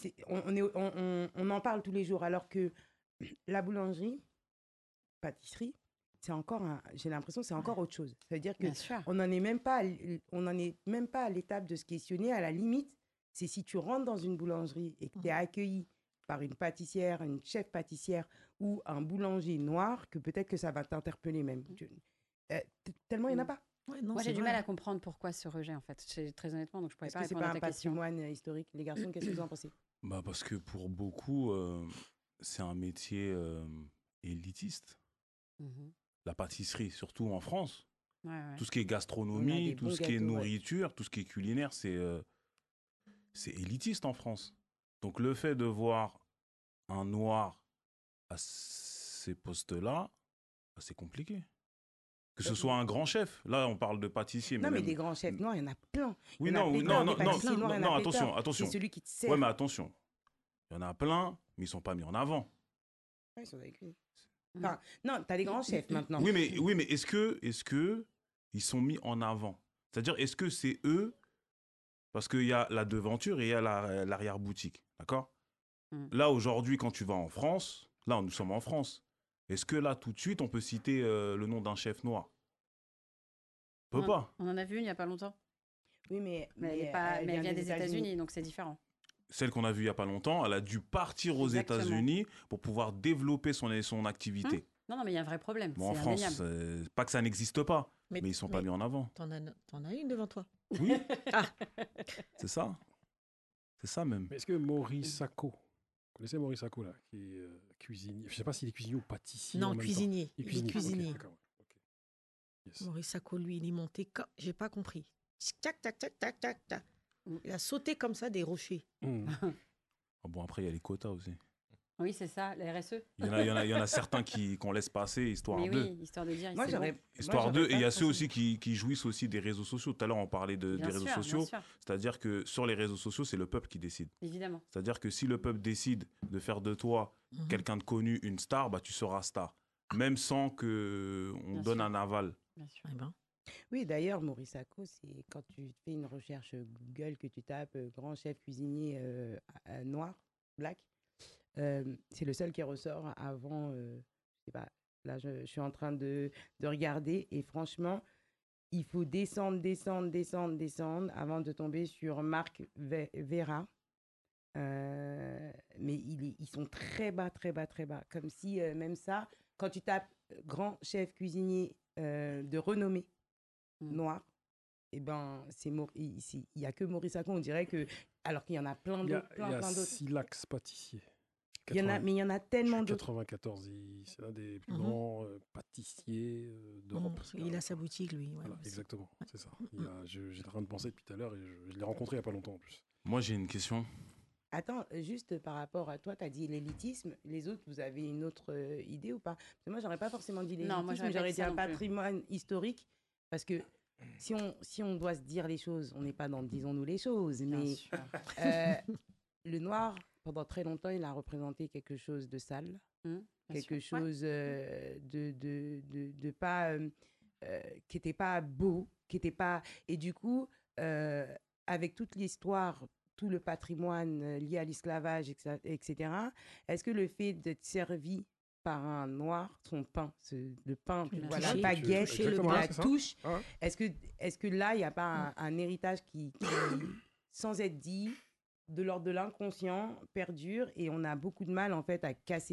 on en parle tous les jours. Alors que la boulangerie, pâtisserie, j'ai l'impression que c'est encore autre chose. C'est-à-dire que Bien sûr. on n'en est même pas, on n'en est même pas à l'étape de se questionner. À la limite, c'est si tu rentres dans une boulangerie et que tu es accueilli par une pâtissière, une chef pâtissière ou un boulanger noir, que peut-être que ça va t'interpeller même. Tellement il n'y en a pas. Ouais, non, Moi, c'est j'ai du vrai, mal hein. à comprendre pourquoi ce rejet, en fait. Très honnêtement, donc je pourrais Est-ce pas que c'est répondre pas à un ta question. patrimoine historique? Les garçons, qu'est-ce que vous en pensez? Bah parce que pour beaucoup, c'est un métier élitiste. Mhm. La pâtisserie, surtout en France. Ouais, ouais. Tout ce qui est On a gastronomie, des tout bons ce qui est gâteaux, ouais. nourriture, tout ce qui est culinaire, c'est élitiste en France. Donc le fait de voir un noir à ces postes-là, bah, c'est compliqué. Que ce soit un grand chef. Là, on parle de pâtissier, mais Non, mais même... des grands chefs noirs, il y en a plein. Oui, Il y en a non, pléthore. non, Des non, pâtissiers noirs, il y en non, a attention, pléthore. attention. C'est celui qui te sert. Ouais, mais attention. Il y en a plein, mais ils sont pas mis en avant. Ouais, ils sont avec lui. Enfin, non, t'as des grands chefs maintenant. Oui, mais est-ce que ils sont mis en avant? C'est-à-dire, est-ce que c'est eux? Parce qu'il y a la devanture et il y a l'arrière-boutique, d'accord? Mm. Là, aujourd'hui, quand tu vas en France, là, nous sommes en France. Est-ce que là, tout de suite, on peut citer le nom d'un chef noir? On peut pas. On en a vu une il n'y a pas longtemps. Oui, mais Mais elle vient des États-Unis, donc c'est différent. Celle qu'on a vue il y a pas longtemps, elle a dû partir aux Exactement. États-Unis pour pouvoir développer son activité. Non, mais il y a un vrai problème. Bon, en C'est France, indéniable. pas que ça n'existe pas, mais ils sont pas mis en avant. T'en as une devant toi. Oui. C'est ça. C'est ça même. Mais est-ce que Maurice Sacco, vous connaissez Maurice Sacco, là, qui est cuisinier? Je ne sais pas s'il est cuisinier ou pâtissier. en Non, même temps. cuisinier. Il est Il est cuisinier. cuisinier. Ok, d'accord, ouais, ok. Yes. Maurice Sacco, lui, il est monté. J'ai pas compris. Tac, tac, tac, tac, tac, tac. Mm. Il a sauté comme ça des rochers. Ah bon, après, il y a les quotas aussi. Oui, c'est ça, la RSE. Il y en a certains qu'on laisse passer, histoire Mais d'eux. oui, histoire de dire. Moi, c'est j'aurais. bon. Histoire d'eux. Et il y a ceux aussi qui jouissent aussi des réseaux sociaux. Tout à l'heure, on parlait des Bien réseaux sûr, sociaux. bien sûr, C'est-à-dire que sur les réseaux sociaux, c'est le peuple qui décide. évidemment. C'est-à-dire que si le peuple décide de faire de toi quelqu'un de connu, une star, bah, tu seras star. Même sans qu'on Bien donne sûr. un aval. Bien sûr. Eh ben, Oui, d'ailleurs, Maurice Sacco, c'est quand tu fais une recherche Google, que tu tapes grand chef cuisinier noir, black, c'est le seul qui ressort avant. Je sais pas, là, je suis en train de regarder et franchement, il faut descendre avant de tomber sur Marc Vera. Mais ils sont très bas. Comme si, même ça, quand tu tapes grand chef cuisinier de renommée noir, et ben, il n'y a que Maurice Sacco, on dirait que. Alors qu'il y en a plein Il y a, d'autres. il y a Plein d'autres. Silax Pâtissier. Mais il y en a tellement d'autres. 94, c'est l'un des plus grands pâtissiers d'Europe. il a sa boutique, lui. Ouais, Voilà, aussi. exactement, c'est ça. J'étais en train de penser depuis tout à l'heure et je l'ai rencontré il n'y a pas longtemps en plus. Moi, j'ai une question. Attends, juste par rapport à toi, tu as dit l'élitisme. Les autres, vous avez une autre idée ou pas? Parce que moi, j'aurais pas forcément dit l'élitisme, Non, moi, j'aurais pas j'aurais dit dit ça un non plus. patrimoine historique. Parce que si on doit se dire les choses, on n'est pas dans disons-nous les choses. Bien Mais sûr. le noir, pendant très longtemps, il a représenté quelque chose de sale, Bien quelque sûr. Ouais. chose de pas, qui n'était pas beau, qui n'était pas. Et du coup, avec toute l'histoire, tout le patrimoine lié à l'esclavage, etc., est-ce que le fait d'être servi par un noir, son pain, le pain, Le voilà, toucher, baguette, exactement, la c'est ça. touche, Ouais. est-ce que là, il n'y a pas un héritage qui, sans être dit, de l'ordre de l'inconscient, perdure, et on a beaucoup de mal, en fait, à casser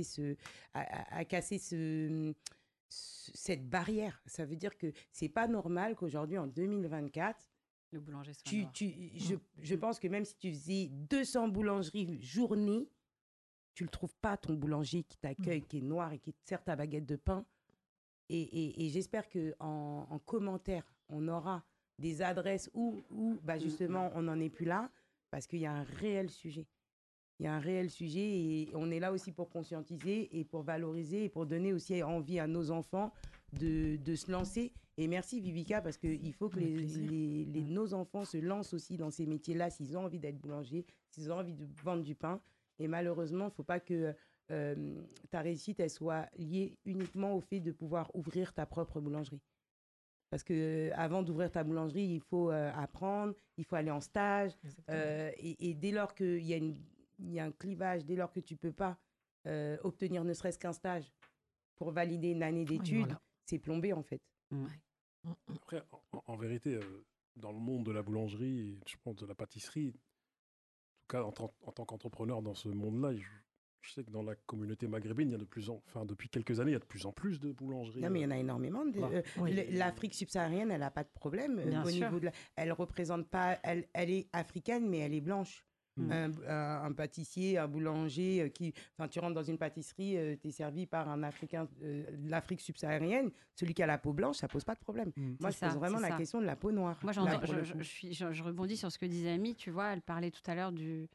cette barrière. Ça veut dire que c'est pas normal qu'aujourd'hui, en 2024, Le boulanger soit noir. je pense que même si tu faisais 200 boulangeries journée, tu le trouves pas, ton boulanger qui t'accueille, qui est noir et qui te sert ta baguette de pain. Et j'espère qu'en commentaire, on aura des adresses où justement, on n'en est plus là, parce qu'il y a un réel sujet. Il y a un réel sujet et on est là aussi pour conscientiser et pour valoriser et pour donner aussi envie à nos enfants de se lancer. Et merci Vivica, parce qu'il faut que nos enfants se lancent aussi dans ces métiers-là s'ils ont envie d'être boulangers, s'ils ont envie de vendre du pain. Et malheureusement, il ne faut pas que ta réussite elle soit liée uniquement au fait de pouvoir ouvrir ta propre boulangerie. Parce qu'avant d'ouvrir ta boulangerie, il faut apprendre, il faut aller en stage. Et dès lors qu'il y a un clivage, dès lors que tu ne peux pas obtenir ne serait-ce qu'un stage pour valider une année d'études, c'est plombé en fait. Après, en vérité, dans le monde de la boulangerie, et je pense de la pâtisserie, en tout cas en tant qu'entrepreneur dans ce monde-là, je sais que dans la communauté maghrébine, il y a depuis quelques années, il y a de plus en plus de boulangeries. Non, mais il y en a énormément. L'Afrique subsaharienne, elle n'a pas de problème au niveau de elle représente pas, elle est africaine, mais elle est blanche. Un pâtissier, un boulanger tu rentres dans une pâtisserie, tu es servi par un Africain de l'Afrique subsaharienne, celui qui a la peau blanche, ça pose pas de problème. Moi, je pose vraiment la question de la peau noire. Moi, je rebondis sur ce que disait Amy, tu vois, elle parlait tout à l'heure du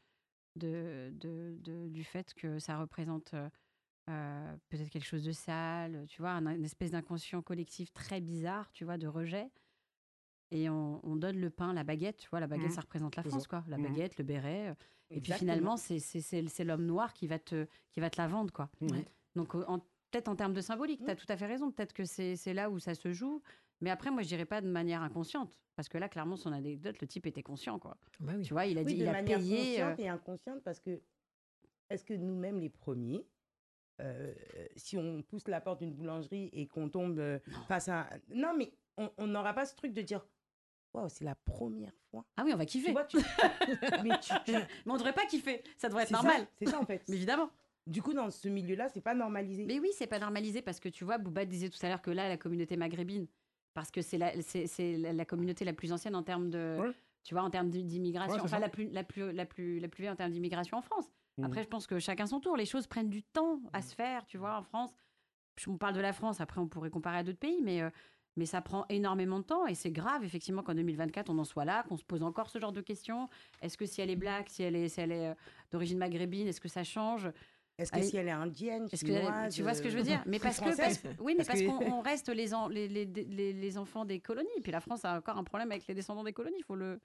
fait que ça représente peut-être quelque chose de sale, tu vois, une espèce d'inconscient collectif très bizarre, tu vois, de rejet. Et on donne le pain, la baguette, tu vois, la baguette, ça représente la France, quoi. La baguette, le béret. Et puis finalement, c'est l'homme noir qui va te la vendre, quoi. Donc, peut-être en termes de symbolique, tu as tout à fait raison. Peut-être que c'est là où ça se joue. Mais après, moi, je dirais pas de manière inconsciente. Parce que là, clairement, son anecdote, le type était conscient, quoi. Bah oui. Tu vois, il a dit, il a payé. De manière consciente et inconsciente, parce que est-ce que nous-mêmes, les premiers, si on pousse la porte d'une boulangerie et qu'on tombe face à... Non, mais on n'aura pas ce truc de dire... Wow, c'est la première fois. Ah oui, on va kiffer. Tu vois, mais on ne devrait pas kiffer. Ça devrait être normal. C'est ça, en fait. Mais évidemment. Du coup, dans ce milieu-là, c'est pas normalisé. Mais oui, c'est pas normalisé parce que tu vois, Bouba disait tout à l'heure que là, la communauté maghrébine, parce que c'est la communauté la plus ancienne en termes de, tu vois, en termes d'immigration, enfin la plus vieille en termes d'immigration en France. Après, je pense que chacun son tour. Les choses prennent du temps à se faire, tu vois, en France. On parle de la France. Après, on pourrait comparer à d'autres pays, mais ça prend énormément de temps et c'est grave, effectivement, qu'en 2024, on en soit là, qu'on se pose encore ce genre de questions. Est-ce que si elle est black, si elle est d'origine maghrébine, est-ce que ça change ? Est-ce que si elle est indienne, chinoise, tu vois ce que je veux dire ? Mais parce qu'on reste les enfants des colonies. Et puis la France a encore un problème avec les descendants des colonies.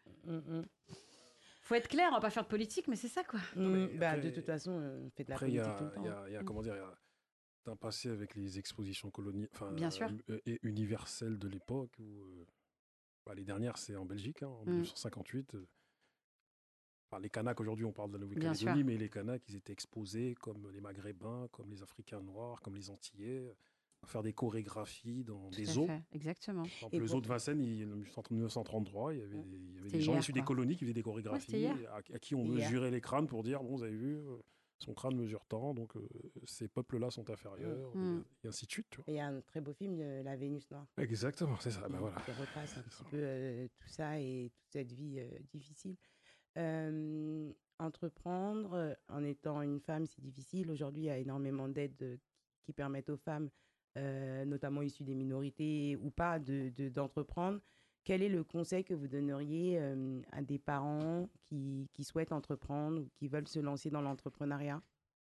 Faut être clair, on va pas faire de politique, mais c'est ça, quoi. De toute façon, on fait de la politique tout le temps. Il y a comment dire, un passé avec les expositions coloniales, bien sûr, et universelles de l'époque où les dernières c'est en Belgique en 1958. Les Kanaks aujourd'hui on parle de la Nouvelle-Calédonie, mais les Kanaks ils étaient exposés comme les Maghrébins, comme les Africains noirs, comme les Antillais, à faire des chorégraphies dans des zoos. Exactement. Par exemple, le zoo de Vincennes, en 1933, il y avait des gens issus des colonies qui faisaient des chorégraphies à qui on mesurait les crânes pour dire bon, vous avez vu. Son crâne mesure tant, donc ces peuples-là sont inférieurs, et ainsi de suite. Tu vois. Et il y a un très beau film, La Vénus Noire. Exactement, c'est ça. Voilà. Qui retrace un petit peu tout ça et toute cette vie difficile. Entreprendre en étant une femme, c'est difficile. Aujourd'hui, il y a énormément d'aides qui permettent aux femmes, notamment issues des minorités ou pas, d'entreprendre. Quel est le conseil que vous donneriez à des parents qui souhaitent entreprendre ou qui veulent se lancer dans l'entrepreneuriat ?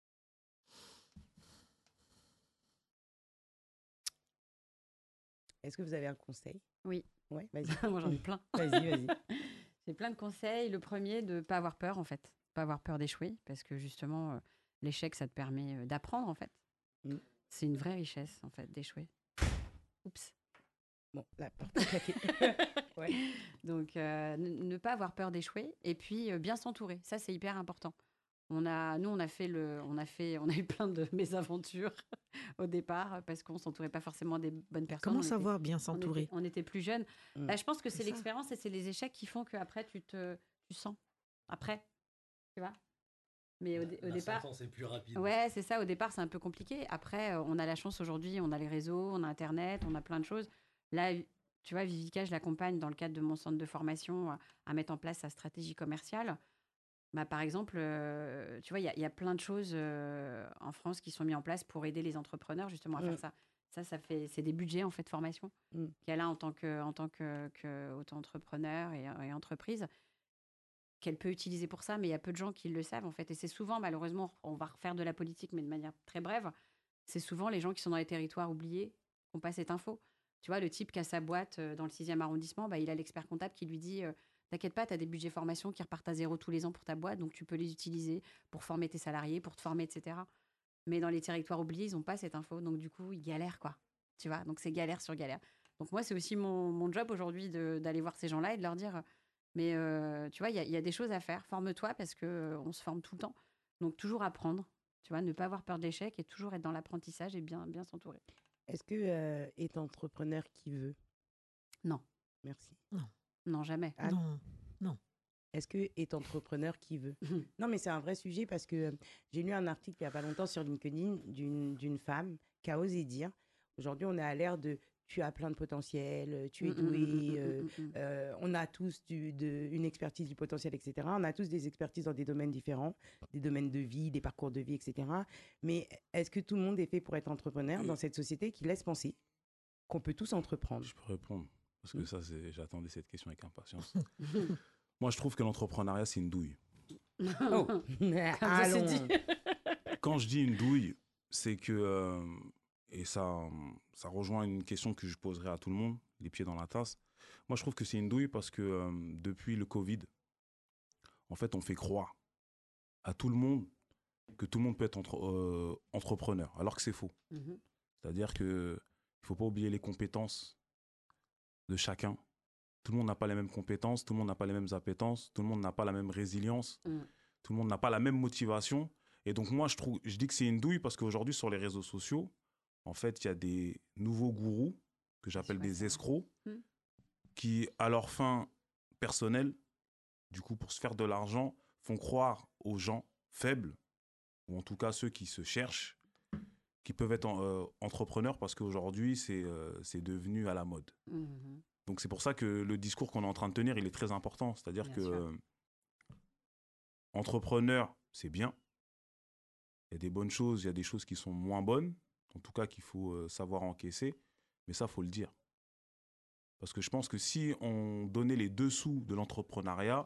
Est-ce que vous avez un conseil ? Oui. Ouais, vas-y. Moi, j'en ai plein. Vas-y. J'ai plein de conseils. Le premier, de ne pas avoir peur, en fait. Pas avoir peur d'échouer, parce que justement, l'échec, ça te permet d'apprendre, en fait. C'est une vraie richesse, en fait, d'échouer. Oups. Bon, la porte est claquée. Ouais. Donc, ne pas avoir peur d'échouer et puis bien s'entourer. Ça, c'est hyper important. On a eu plein de mésaventures au départ parce qu'on ne s'entourait pas forcément des bonnes personnes. Comment savoir bien s'entourer ? On était plus jeunes. Je pense que c'est l'expérience et c'est les échecs qui font qu'après, tu sens. Après, tu vois ? Mais au départ, c'est plus rapide. Ouais, c'est ça. Au départ, c'est un peu compliqué. Après, on a la chance aujourd'hui, on a les réseaux, on a Internet, on a plein de choses. Là, tu vois, Vivica, je l'accompagne dans le cadre de mon centre de formation à mettre en place sa stratégie commerciale. Par exemple, tu vois, il y a plein de choses en France qui sont mises en place pour aider les entrepreneurs justement à faire ça. c'est des budgets en fait de formation Mm. qu'elle a en tant que auto-entrepreneur et entreprise qu'elle peut utiliser pour ça, mais il y a peu de gens qui le savent en fait. Et c'est souvent, malheureusement, on va refaire de la politique, mais de manière très brève, c'est souvent les gens qui sont dans les territoires oubliés qui n'ont pas cette info. Tu vois, le type qui a sa boîte dans le 6e arrondissement, bah, il a l'expert comptable qui lui dit t'inquiète pas, tu as des budgets formation qui repartent à zéro tous les ans pour ta boîte, donc tu peux les utiliser pour former tes salariés, pour te former, etc. Mais dans les territoires oubliés, ils n'ont pas cette info, donc du coup, ils galèrent, quoi. Tu vois, donc c'est galère sur galère. Donc moi, c'est aussi mon job aujourd'hui d'aller voir ces gens-là et de leur dire mais tu vois, il y a des choses à faire. Forme-toi parce qu'on se forme tout le temps. Donc toujours apprendre, tu vois, ne pas avoir peur de l'échec et toujours être dans l'apprentissage et bien s'entourer. Est-ce que est entrepreneur qui veut? Non. Merci. Non, jamais. Anne, Non. est-ce que est entrepreneur qui veut? Non, mais c'est un vrai sujet parce que j'ai lu un article il n'y a pas longtemps sur LinkedIn d'une femme qui a osé dire aujourd'hui, on est à l'ère de tu as plein de potentiel, tu es doué, on a tous une expertise du potentiel, etc. On a tous des expertises dans des domaines différents, des domaines de vie, des parcours de vie, etc. Mais est-ce que tout le monde est fait pour être entrepreneur dans cette société qui laisse penser qu'on peut tous entreprendre? Je peux répondre, parce que j'attendais cette question avec impatience. Moi, je trouve que l'entrepreneuriat, c'est une douille. Oh, ça, c'est allons. dit. Quand je dis une douille, c'est que, et ça rejoint une question que je poserai à tout le monde, les pieds dans la tasse. Moi, je trouve que c'est une douille parce que depuis le Covid, en fait, on fait croire à tout le monde que tout le monde peut être entrepreneur, alors que c'est faux. Mhm. C'est-à-dire qu'il ne faut pas oublier les compétences de chacun. Tout le monde n'a pas les mêmes compétences, tout le monde n'a pas les mêmes appétences, tout le monde n'a pas la même résilience, tout le monde n'a pas la même motivation. Et donc moi, je dis que c'est une douille parce qu'aujourd'hui, sur les réseaux sociaux, en fait, il y a des nouveaux gourous, que j'appelle des escrocs, qui, à leur fin personnelle, du coup, pour se faire de l'argent, font croire aux gens faibles, ou en tout cas ceux qui se cherchent, qui peuvent être entrepreneurs parce qu'aujourd'hui, c'est devenu à la mode. Mhm. Donc c'est pour ça que le discours qu'on est en train de tenir, il est très important. C'est-à-dire Bien que sûr. entrepreneur, c'est bien. Il y a des bonnes choses, il y a des choses qui sont moins bonnes, en tout cas qu'il faut savoir encaisser, mais ça, il faut le dire. Parce que je pense que si on donnait les dessous de l'entrepreneuriat,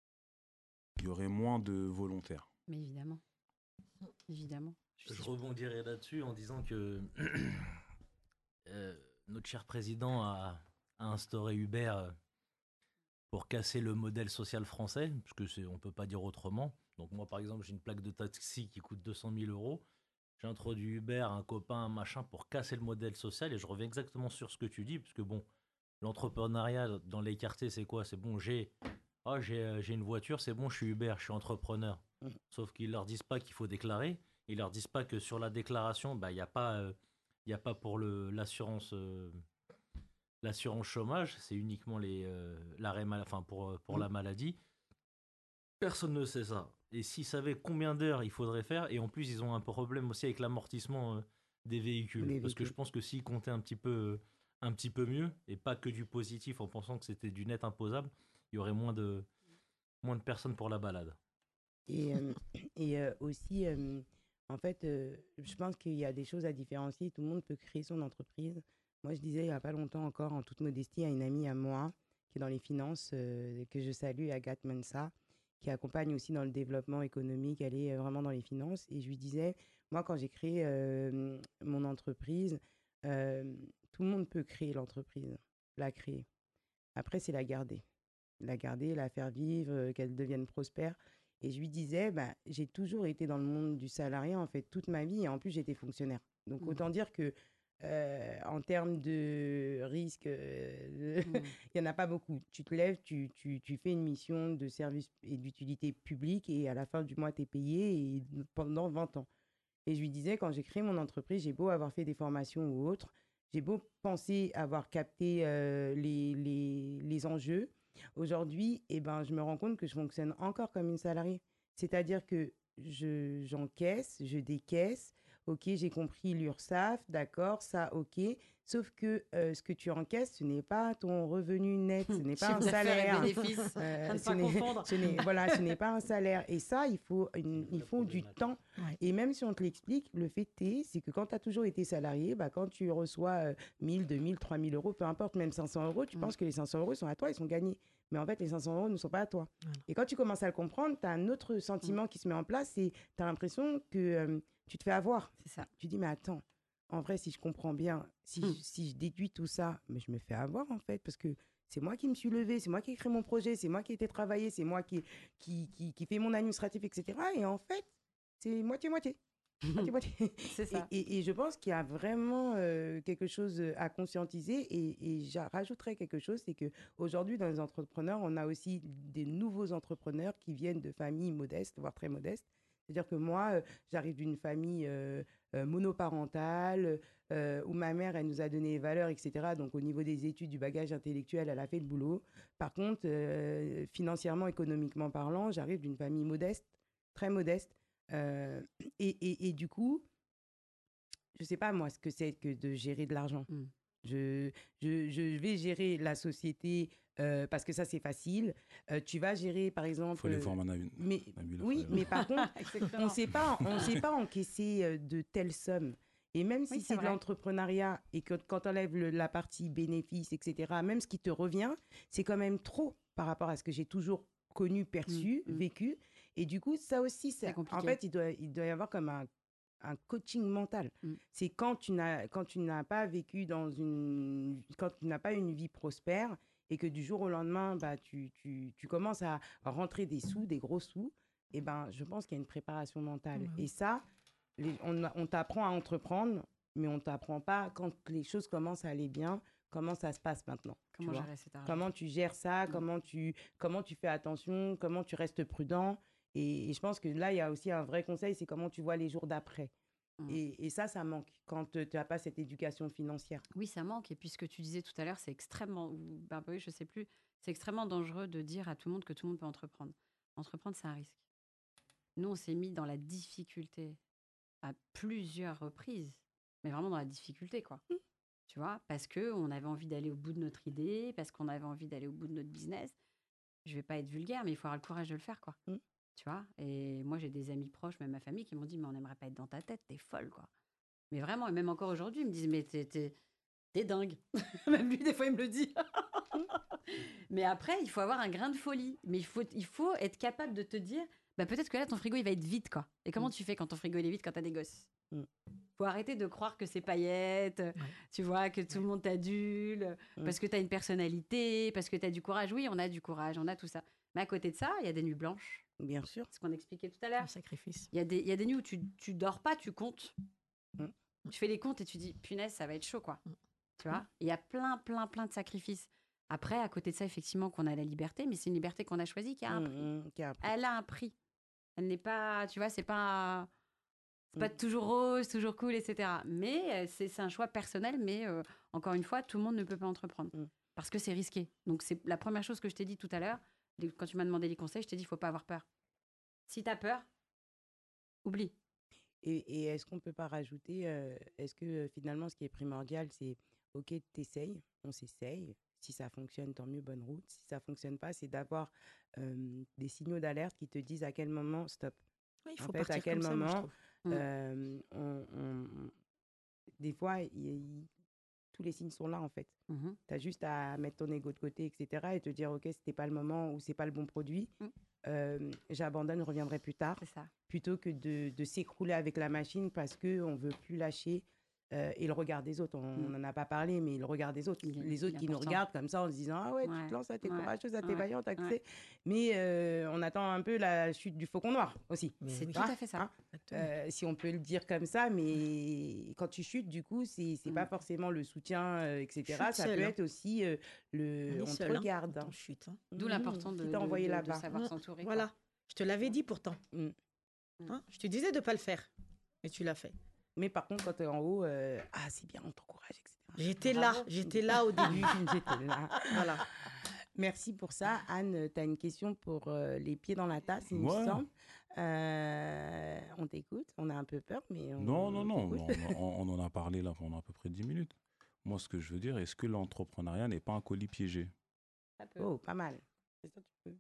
il y aurait moins de volontaires. Mais évidemment. Évidemment. Je rebondirai là-dessus en disant que notre cher président a instauré Uber pour casser le modèle social français, parce qu'on ne peut pas dire autrement. Donc moi, par exemple, j'ai une plaque de taxi qui coûte 200 000 €. J'ai introduit Uber, un copain, un machin, pour casser le modèle social. Et je reviens exactement sur ce que tu dis, parce que bon, l'entrepreneuriat dans les quartiers, c'est quoi? C'est bon, j'ai une voiture, c'est bon, je suis Uber, je suis entrepreneur. Sauf qu'ils leur disent pas qu'il faut déclarer. Ils leur disent pas que sur la déclaration, bah, il n'y a pas pour l'assurance chômage, c'est uniquement l'arrêt pour la maladie. Personne ne sait ça. Et s'ils savaient combien d'heures il faudrait faire, et en plus ils ont un problème aussi avec l'amortissement des véhicules. Parce que je pense que s'ils comptaient un petit peu mieux, et pas que du positif en pensant que c'était du net imposable, il y aurait moins de personnes pour la balade. Et aussi, en fait, je pense qu'il y a des choses à différencier. Tout le monde peut créer son entreprise. Moi, je disais il n'y a pas longtemps encore, en toute modestie, à une amie à moi qui est dans les finances, que je salue, Agathe Mensa, qui accompagne aussi dans le développement économique. Elle est vraiment dans les finances. Et je lui disais, moi, quand j'ai créé mon entreprise, tout le monde peut créer l'entreprise, la créer. Après, c'est la garder, la faire vivre, qu'elle devienne prospère. Et je lui disais, bah, j'ai toujours été dans le monde du salariat, en fait, toute ma vie. Et en plus, j'étais fonctionnaire. Donc, autant dire que en termes de risque, il n'y en a pas beaucoup. Tu te lèves, tu fais une mission de service et d'utilité publique et à la fin du mois, tu es payé pendant 20 ans. Et je lui disais, quand j'ai créé mon entreprise, j'ai beau avoir fait des formations ou autres, j'ai beau penser avoir capté les enjeux. Aujourd'hui, je me rends compte que je fonctionne encore comme une salariée. C'est-à-dire que j'encaisse, je décaisse. ok, j'ai compris l'URSSAF, d'accord, ça, ok. Sauf que ce que tu encaisses, ce n'est pas ton revenu net, ce n'est pas un Chiffre d'affaires et salaire. bénéfices, à ne Ce pas n'est- confondre. voilà, ce n'est pas un salaire. Et ça, il faut du temps. Ouais. Et même si on te l'explique, le fait est, c'est que quand tu as toujours été salarié, bah, quand tu reçois 1000, 2000, 3000 euros, peu importe, même 500 euros, tu penses que les 500 euros sont à toi, ils sont gagnés. Mais en fait, les 500 euros ne sont pas à toi. Voilà. Et quand tu commences à le comprendre, tu as un autre sentiment qui se met en place, c'est tu as l'impression que tu te fais avoir. C'est ça. Tu dis, mais attends, en vrai, si je comprends bien, si je déduis tout ça, mais je me fais avoir en fait, parce que c'est moi qui me suis levée, c'est moi qui ai créé mon projet, c'est moi qui ai été travaillé, c'est moi qui fait mon administratif, etc. Et en fait, c'est moitié-moitié. Moitié-moitié. C'est ça. Et je pense qu'il y a vraiment quelque chose à conscientiser. Et rajouterais quelque chose, c'est qu'aujourd'hui, dans les entrepreneurs, on a aussi des nouveaux entrepreneurs qui viennent de familles modestes, voire très modestes. C'est-à-dire que moi, j'arrive d'une famille monoparentale, où ma mère, elle nous a donné les valeurs, etc. Donc, au niveau des études, du bagage intellectuel, elle a fait le boulot. Par contre, financièrement, économiquement parlant, j'arrive d'une famille modeste, très modeste. Et du coup, je ne sais pas, moi, ce que c'est que de gérer de l'argent. Je vais gérer la société parce que ça, c'est facile. Tu vas gérer, par exemple... Il faut les former mais, oui, mais par contre, on ne sait pas encaisser de telles sommes. Et même si Oui, c'est de vrai. l'entrepreneuriat et que quand tu enlèves la partie bénéfice, etc., même ce qui te revient, c'est quand même trop par rapport à ce que j'ai toujours connu, perçu, vécu. Et du coup, ça aussi, C'est compliqué. en fait, il doit y avoir comme un coaching mental. C'est quand tu n'as pas vécu quand tu n'as pas une vie prospère et que du jour au lendemain, bah, tu commences à rentrer des sous, des gros sous, et ben, je pense qu'il y a une préparation mentale. Et ça, on t'apprend à entreprendre, mais on t'apprend pas quand les choses commencent à aller bien, comment ça se passe maintenant. Comment tu vois. gérer cet argent? Comment tu gères ça, comment tu fais attention, comment tu restes prudent. Et je pense que là, il y a aussi un vrai conseil, c'est comment tu vois les jours d'après. Et ça manque quand tu n'as pas cette éducation financière. Oui, ça manque. Et puis ce que tu disais tout à l'heure, c'est extrêmement, oui, je sais plus, c'est extrêmement dangereux de dire à tout le monde que tout le monde peut entreprendre. Entreprendre, c'est un risque. Nous, on s'est mis dans la difficulté à plusieurs reprises, mais vraiment dans la difficulté, quoi. Tu vois, parce qu'on avait envie d'aller au bout de notre idée, parce qu'on avait envie d'aller au bout de notre business. Je vais pas être vulgaire, mais il faut avoir le courage de le faire, quoi. Tu vois, et moi, j'ai des amis proches, même ma famille, qui m'ont dit, mais on n'aimerait pas être dans ta tête, t'es folle, quoi. Mais vraiment, et même encore aujourd'hui, ils me disent, mais t'es dingue. Même lui, des fois, il me le dit. Mais après, il faut avoir un grain de folie. Mais il faut être capable de te dire, bah, peut-être que là, ton frigo, il va être vide, quoi. Et comment tu fais quand ton frigo, il est vide quand t'as des gosses? Faut arrêter de croire que c'est paillettes, tu vois, que tout le monde t'adule, parce que t'as une personnalité, parce que t'as du courage. Oui, on a du courage, on a tout ça. Mais à côté de ça, il y a des nuits blanches. Bien sûr. Ce qu'on expliquait tout à l'heure. Un sacrifice. Il y a des nuits où tu dors pas, tu comptes. Tu fais les comptes et tu dis, punaise, ça va être chaud, quoi. Tu vois, il y a plein de sacrifices. Après, à côté de ça, effectivement, qu'on a la liberté, mais c'est une liberté qu'on a choisie qui a un prix. Elle a un prix. Elle n'est pas, tu vois, c'est pas toujours rose, toujours cool, etc. Mais c'est un choix personnel, mais encore une fois, tout le monde ne peut pas entreprendre. Parce que c'est risqué. Donc, c'est la première chose que je t'ai dit tout à l'heure. Quand tu m'as demandé les conseils, je t'ai dit, il ne faut pas avoir peur. Si tu as peur, oublie. Et est-ce qu'on ne peut pas rajouter, est-ce que finalement, ce qui est primordial, c'est, OK, t'essayes, on s'essaye. Si ça fonctionne, tant mieux, bonne route. Si ça ne fonctionne pas, c'est d'avoir des signaux d'alerte qui te disent à quel moment, stop. Oui, il faut En fait, partir à quel comme ça, moi, je moment, trouve. des fois, tous les signes sont là, en fait. Tu as juste à mettre ton ego de côté, etc. et te dire, OK, c'était pas le moment ou c'est pas le bon produit. J'abandonne, je reviendrai plus tard. C'est ça. Plutôt que de s'écrouler avec la machine parce qu'on ne veut plus lâcher. Et le regard des autres, on n'en a pas parlé, mais le regard des autres, les autres qui nous regardent comme ça en se disant, ah ouais, tu te lances, t'es courageuse, t'es vaillante, t'es... Mais on attend un peu la chute du faucon noir aussi. C'est tout à fait ça. Si on peut le dire comme ça, mais quand tu chutes, du coup, c'est pas forcément le soutien, etc. Chute ça seul, peut hein. être aussi on te seul, regarde. quand on chute, hein. D'où l'important Qui de t'a envoyé là-bas. savoir s'entourer. Voilà, je te l'avais dit pourtant. Mm. Hein, je te disais de ne pas le faire, mais tu l'as fait. Mais par contre, quand tu es en haut, c'est bien, on t'encourage, etc. J'étais Bravo. là au début. J'étais là. Voilà. Merci pour ça. Anne, tu as une question pour les pieds dans la tasse, il me Ouais. semble. On t'écoute, on a un peu peur, mais Non, non, non, t'écoute. on en a parlé là pendant à peu près 10 minutes. Moi, ce que je veux dire, est-ce que l'entrepreneuriat n'est pas un colis piégé? Ça peut. Oh, pas mal. C'est ça, tu peux.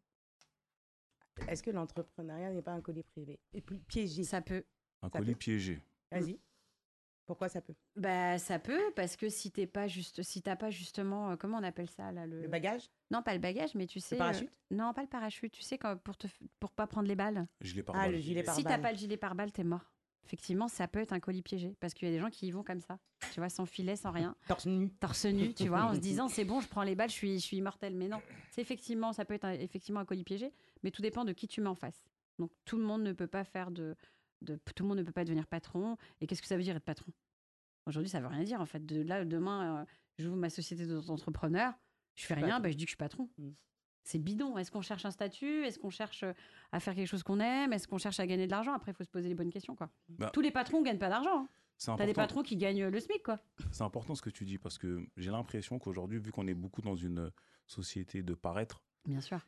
Est-ce que l'entrepreneuriat n'est pas un colis privé et plus piégé? Ça peut. Un Ça colis peut. piégé. Vas-y. Pourquoi ça peut? Bah, ça peut, parce que si t'as pas justement, comment on appelle ça là, Le bagage? Non, pas le bagage, mais tu sais. parachute? Non, pas le parachute. Tu sais, pour pas prendre les balles. Gilet Ah, pare-balles. le gilet Si t'as pare-balles. pas le gilet pare-balles, t'es mort. Effectivement, ça peut être un colis piégé, parce qu'il y a des gens qui y vont comme ça, tu vois, sans filet, sans rien, Torse nu. torse nu, tu vois, en se disant c'est bon, je prends les balles, je suis immortel. Mais non, c'est effectivement, ça peut être effectivement un colis piégé, mais tout dépend de qui tu mets en face. Donc tout le monde ne peut pas faire tout le monde ne peut pas devenir patron. Et qu'est-ce que ça veut dire être patron? Aujourd'hui, ça veut rien dire en fait. De là, demain, j'ouvre ma société d'entrepreneur, je fais rien, Patron. bah, je dis que je suis patron. Mm. C'est bidon. Est-ce qu'on cherche un statut? Est-ce qu'on cherche à faire quelque chose qu'on aime? Est-ce qu'on cherche à gagner de l'argent? Après, il faut se poser les bonnes questions, quoi. Bah, Tous les patrons ne gagnent pas d'argent, hein. C'est T'as des important, patrons qui gagnent le SMIC, quoi. c'est important ce que tu dis parce que j'ai l'impression qu'aujourd'hui, vu qu'on est beaucoup dans une société de paraître, Bien sûr.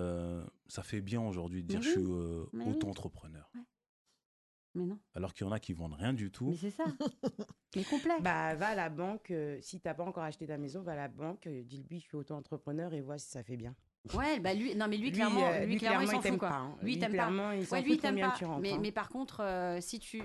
ça fait bien aujourd'hui de dire Mais je suis mais oui. auto-entrepreneur. Mais non. Alors qu'il y en a qui vendent rien du tout. Mais c'est ça. Mais complet. Bah, va à la banque. Si t'as pas encore acheté ta maison, va à la banque. Dis-lui, je suis auto-entrepreneur et vois si ça fait bien. Ouais, bah lui, non, mais lui, Lui, clairement, lui, clairement, il s'en t'aime fout, quoi. pas, hein. Lui, il Lui, t'aime pas. clairement, il s'en Ouais, lui, fout il t'aime combien pas. tu rentres, hein. Mais par contre,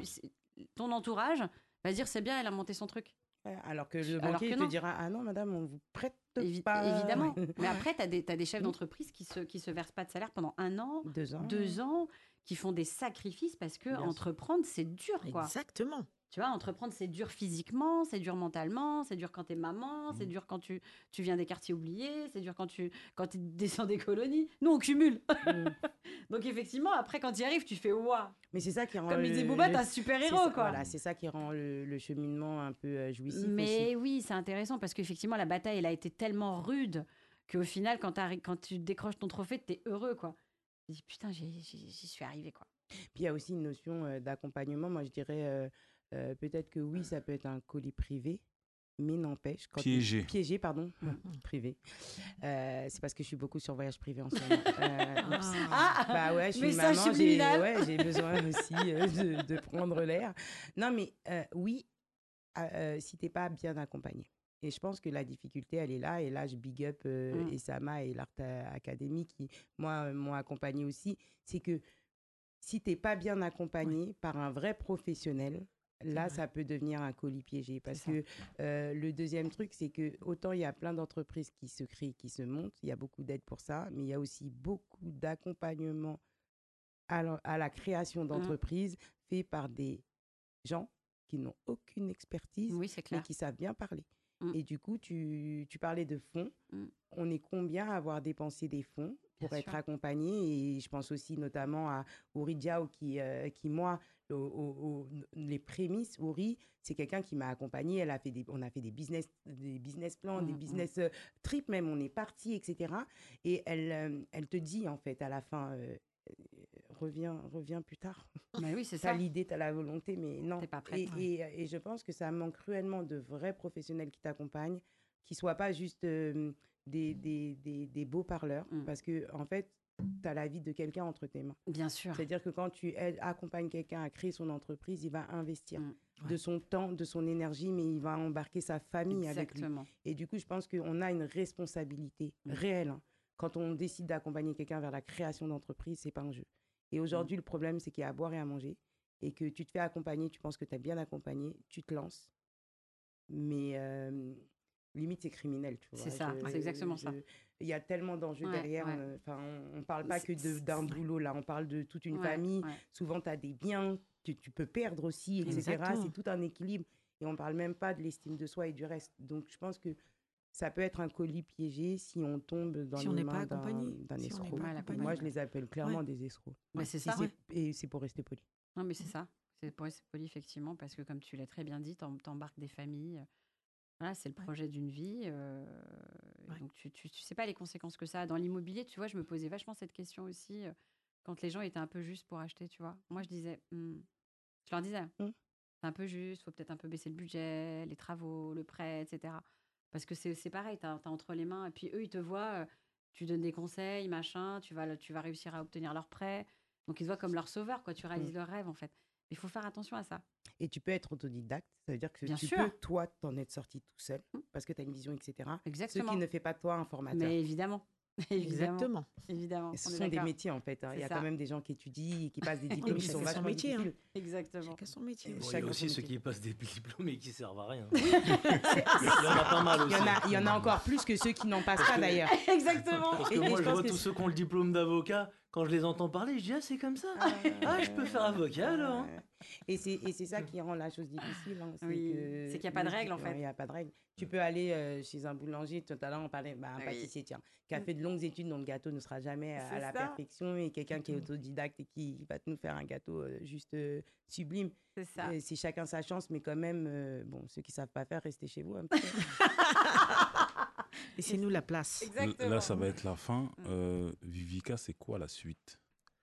ton entourage va se dire c'est bien, elle a monté son truc. Ouais, alors que le Alors banquier, que il te non. dira, ah non, madame, on vous prête pas. Évidemment. Mais après, t'as des chefs d'entreprise qui se versent pas de salaire pendant 1 an, 2 ans. qui font des sacrifices parce que Bien sûr. entreprendre, c'est dur, quoi. Exactement. Tu vois, entreprendre, c'est dur physiquement, c'est dur mentalement, c'est dur quand t'es maman, c'est dur quand tu viens des quartiers oubliés, c'est dur quand tu descends des colonies. Nous, on cumule. Donc, effectivement, après, quand tu y arrives, tu fais ouah. Mais c'est ça qui rend. Comme il dit Booba, t'es un super-héros, c'est ça, quoi. Voilà, c'est ça qui rend le cheminement un peu jouissif. Mais oui, c'est intéressant parce qu'effectivement, la bataille, elle a été tellement rude qu'au final, quand tu décroches ton trophée, t'es heureux, quoi. Tu dis, putain, j'y suis arrivé, quoi. Puis il y a aussi une notion d'accompagnement. Moi, je dirais peut-être que oui, ça peut être un colis privé, mais n'empêche. Piégé. Piégé, pardon. Privé. C'est parce que je suis beaucoup sur voyage privé en ce moment. Oups. Bah ouais, je suis message maman, subliminal. j'ai besoin aussi de prendre l'air. Non, mais oui, si t'es pas bien accompagné. Et je pense que la difficulté, elle est là. Et là, je big up Essama et l'Art Academy qui, moi, m'ont accompagné aussi. C'est que si t'es pas bien accompagné par un vrai professionnel, là, ça peut devenir un colis piégé. Parce que le deuxième truc, c'est que autant il y a plein d'entreprises qui se créent, qui se montent, il y a beaucoup d'aide pour ça, mais il y a aussi beaucoup d'accompagnement à la création d'entreprises fait par des gens qui n'ont aucune expertise, Oui, c'est mais clair. qui savent bien parler. Mm. Et du coup, tu parlais de fonds. Mm. On est combien à avoir dépensé des fonds pour Bien être sûr. accompagné? Et je pense aussi notamment à Ouri Diao qui moi, les prémices, Ouri, c'est quelqu'un qui m'a accompagné. On a fait des business plans, des business trips même. On est parti, etc. Et elle te dit, en fait, à la fin, reviens plus tard. Mais oui, c'est T'as ça. l'idée, t'as la volonté, mais non. T'es pas prête. Et je pense que ça manque cruellement de vrais professionnels qui t'accompagnent, qui soient pas juste des beaux parleurs, parce que en fait, t'as la vie de quelqu'un entre tes mains. Bien sûr. C'est-à-dire que quand tu accompagnes quelqu'un à créer son entreprise, il va investir de son temps, de son énergie, mais il va embarquer sa famille avec lui. Exactement. Et du coup, je pense qu'on a une responsabilité réelle. Hein. Quand on décide d'accompagner quelqu'un vers la création d'entreprise, c'est pas un jeu. Et aujourd'hui, le problème, c'est qu'il y a à boire et à manger. Et que tu te fais accompagner, tu penses que tu es bien accompagné, tu te lances. Mais limite, c'est criminel, tu vois. C'est ça, c'est exactement ça. Il y a tellement d'enjeux derrière. On ne parle pas que d'un boulot, là. On parle de toute une famille. Souvent, tu as des biens que tu peux perdre aussi, etc. Exactement. C'est tout un équilibre. Et on ne parle même pas de l'estime de soi et du reste. Donc, je pense que ça peut être un colis piégé si on tombe dans Si on les n'est pas mains accompagné. d'un Si on n'est escroc. pas accompagné. Moi, je les appelle clairement des escrocs. Bah, c'est Si ça. Et c'est pour rester poli. Non, mais c'est ça. C'est pour rester poli, effectivement, parce que comme tu l'as très bien dit, t'embarques des familles. Voilà, c'est le projet d'une vie. Donc, tu sais pas les conséquences que ça a. Dans l'immobilier, tu vois, je me posais vachement cette question aussi quand les gens étaient un peu justes pour acheter, tu vois. Moi, je leur disais, c'est un peu juste, faut peut-être un peu baisser le budget, les travaux, le prêt, etc. Parce que c'est pareil, t'as entre les mains. Et puis, eux, ils te voient, tu donnes des conseils, machin, tu vas réussir à obtenir leur prêt. Donc, ils te voient comme leur sauveur, quoi. Tu réalises leur rêve, en fait. Il faut faire attention à ça. Et tu peux être autodidacte, ça veut dire que Bien tu sûr. peux, toi, t'en être sorti tout seul, parce que tu as une vision, etc. Exactement. Ce qui ne fait pas de toi un formateur. Mais évidemment. Exactement. Évidemment. Et ce on est sont des d'accord. métiers, en fait. Hein. Il y a C'est quand ça. même des gens qui étudient et qui passent des mais diplômes qui chacun sont son vachement métier, hein. difficiles. Exactement. Chacun son métier. Bon, il y Chacun a son aussi ceux métier. qui passent des diplômes et qui servent à rien. Il y en a pas mal aussi. Il y en a encore plus que ceux qui n'en passent pas, d'ailleurs. Exactement. Parce que Et moi, je je pense vois que tous ceux qui ont le diplôme d'avocat, quand je les entends parler, je dis ah c'est comme ça. Ah je peux faire avocat alors. Hein. Et c'est ça qui rend la chose difficile. Hein. Oui, c'est qu'il y a pas de règles, en fait. Il n'y a pas de règles. Tu peux aller chez un boulanger, tout à l'heure on parlait, un Oui. pâtissier, tiens, qui a fait de longues études dont le gâteau ne sera jamais à C'est la ça. perfection, et quelqu'un qui est autodidacte et qui va nous faire un gâteau juste sublime. C'est ça. C'est chacun sa chance, mais quand même, bon, ceux qui ne savent pas faire, restez chez vous un petit peu. Laissez-nous la place. Exactement. Là, ça va être la fin. Vivica, c'est quoi la suite?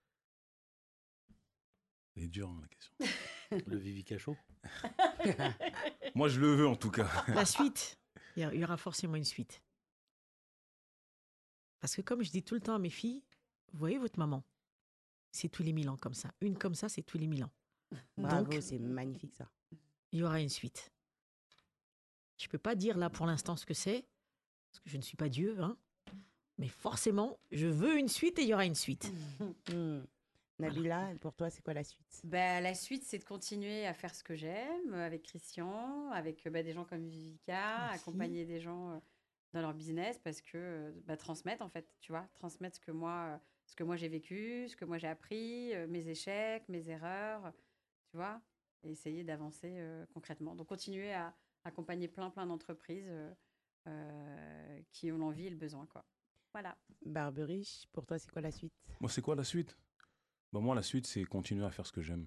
Elle est dure, hein, la question. Le Vivica Show. Moi, je le veux en tout cas. La suite, il y aura forcément une suite. Parce que comme je dis tout le temps à mes filles, vous voyez votre maman, c'est tous les 1000 ans comme ça. Une comme ça, c'est tous les 1000 ans. Bravo, Donc, c'est magnifique ça. il y aura une suite. Je ne peux pas dire là pour l'instant ce que c'est, parce que je ne suis pas Dieu, hein. Mais forcément, je veux une suite et il y aura une suite. Nabila, pour toi, c'est quoi la suite? La suite, c'est de continuer à faire ce que j'aime avec Christian, avec des gens comme Vivica, Merci. accompagner des gens dans leur business, parce que transmettre, en fait, tu vois, transmettre ce que moi j'ai vécu, ce que moi j'ai appris, mes échecs, mes erreurs, tu vois, et essayer d'avancer concrètement. Donc, continuer à accompagner plein d'entreprises qui ont l'envie et le besoin, quoi. Voilà. Barberiche, pour toi, c'est quoi la suite? Moi, c'est quoi la suite? Moi, la suite, c'est continuer à faire ce que j'aime.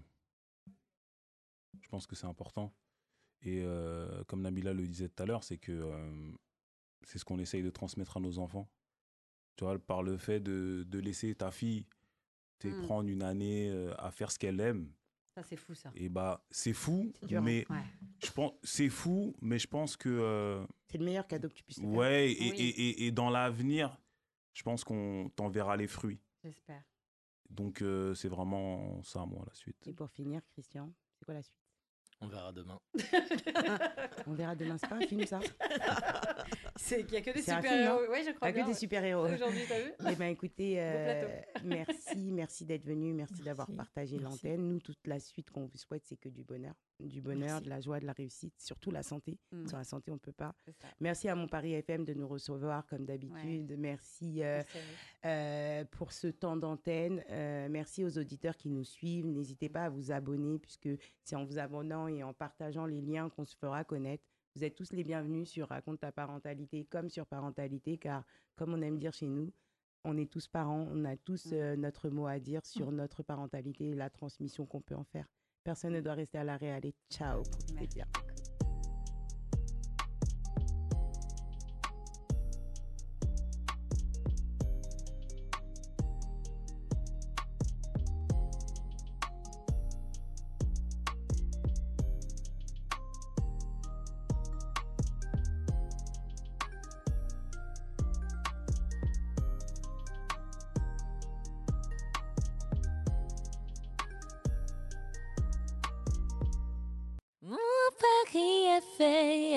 Je pense que c'est important. Et comme Nabila le disait tout à l'heure, c'est que c'est ce qu'on essaye de transmettre à nos enfants. Tu vois, par le fait de laisser ta fille prendre une année à faire ce qu'elle aime. Ça, c'est fou, ça. Et c'est fou, C'est dur, hein. mais Ouais. c'est fou, mais je pense que C'est le meilleur cadeau que tu puisses te faire. ouais, Oui. et dans l'avenir, je pense qu'on t'en verra les fruits. J'espère. Donc c'est vraiment ça, moi, la suite. Et pour finir, Christian, c'est quoi la suite? On verra demain. On verra demain, c'est pas un film ça? C'est qu'il n'y a que des C'est un film, super-héros. non? Oui, je Pas crois que bien. des super-héros. Aujourd'hui, t'as vu? Eh bien, écoutez, plateau. merci d'être venu, merci d'avoir Merci. partagé Merci. l'antenne. Nous, toute la suite qu'on vous souhaite, c'est que du bonheur, Merci. de la joie, de la réussite, surtout la santé. Mm. Sans la santé, on ne peut pas. C'est ça. Merci à Mon Paris FM de nous recevoir comme d'habitude. Merci Merci à vous. pour ce temps d'antenne. Merci aux auditeurs qui nous suivent. N'hésitez pas à vous abonner, puisque c'est en vous abonnant et en partageant les liens qu'on se fera connaître. Vous êtes tous les bienvenus sur Raconte ta parentalité comme sur Parentalité, car comme on aime dire chez nous, on est tous parents, on a tous notre mot à dire sur notre parentalité et la transmission qu'on peut en faire. Personne ne doit rester à l'arrêt. Allez, ciao, profitez Merci. bien. Mon Paris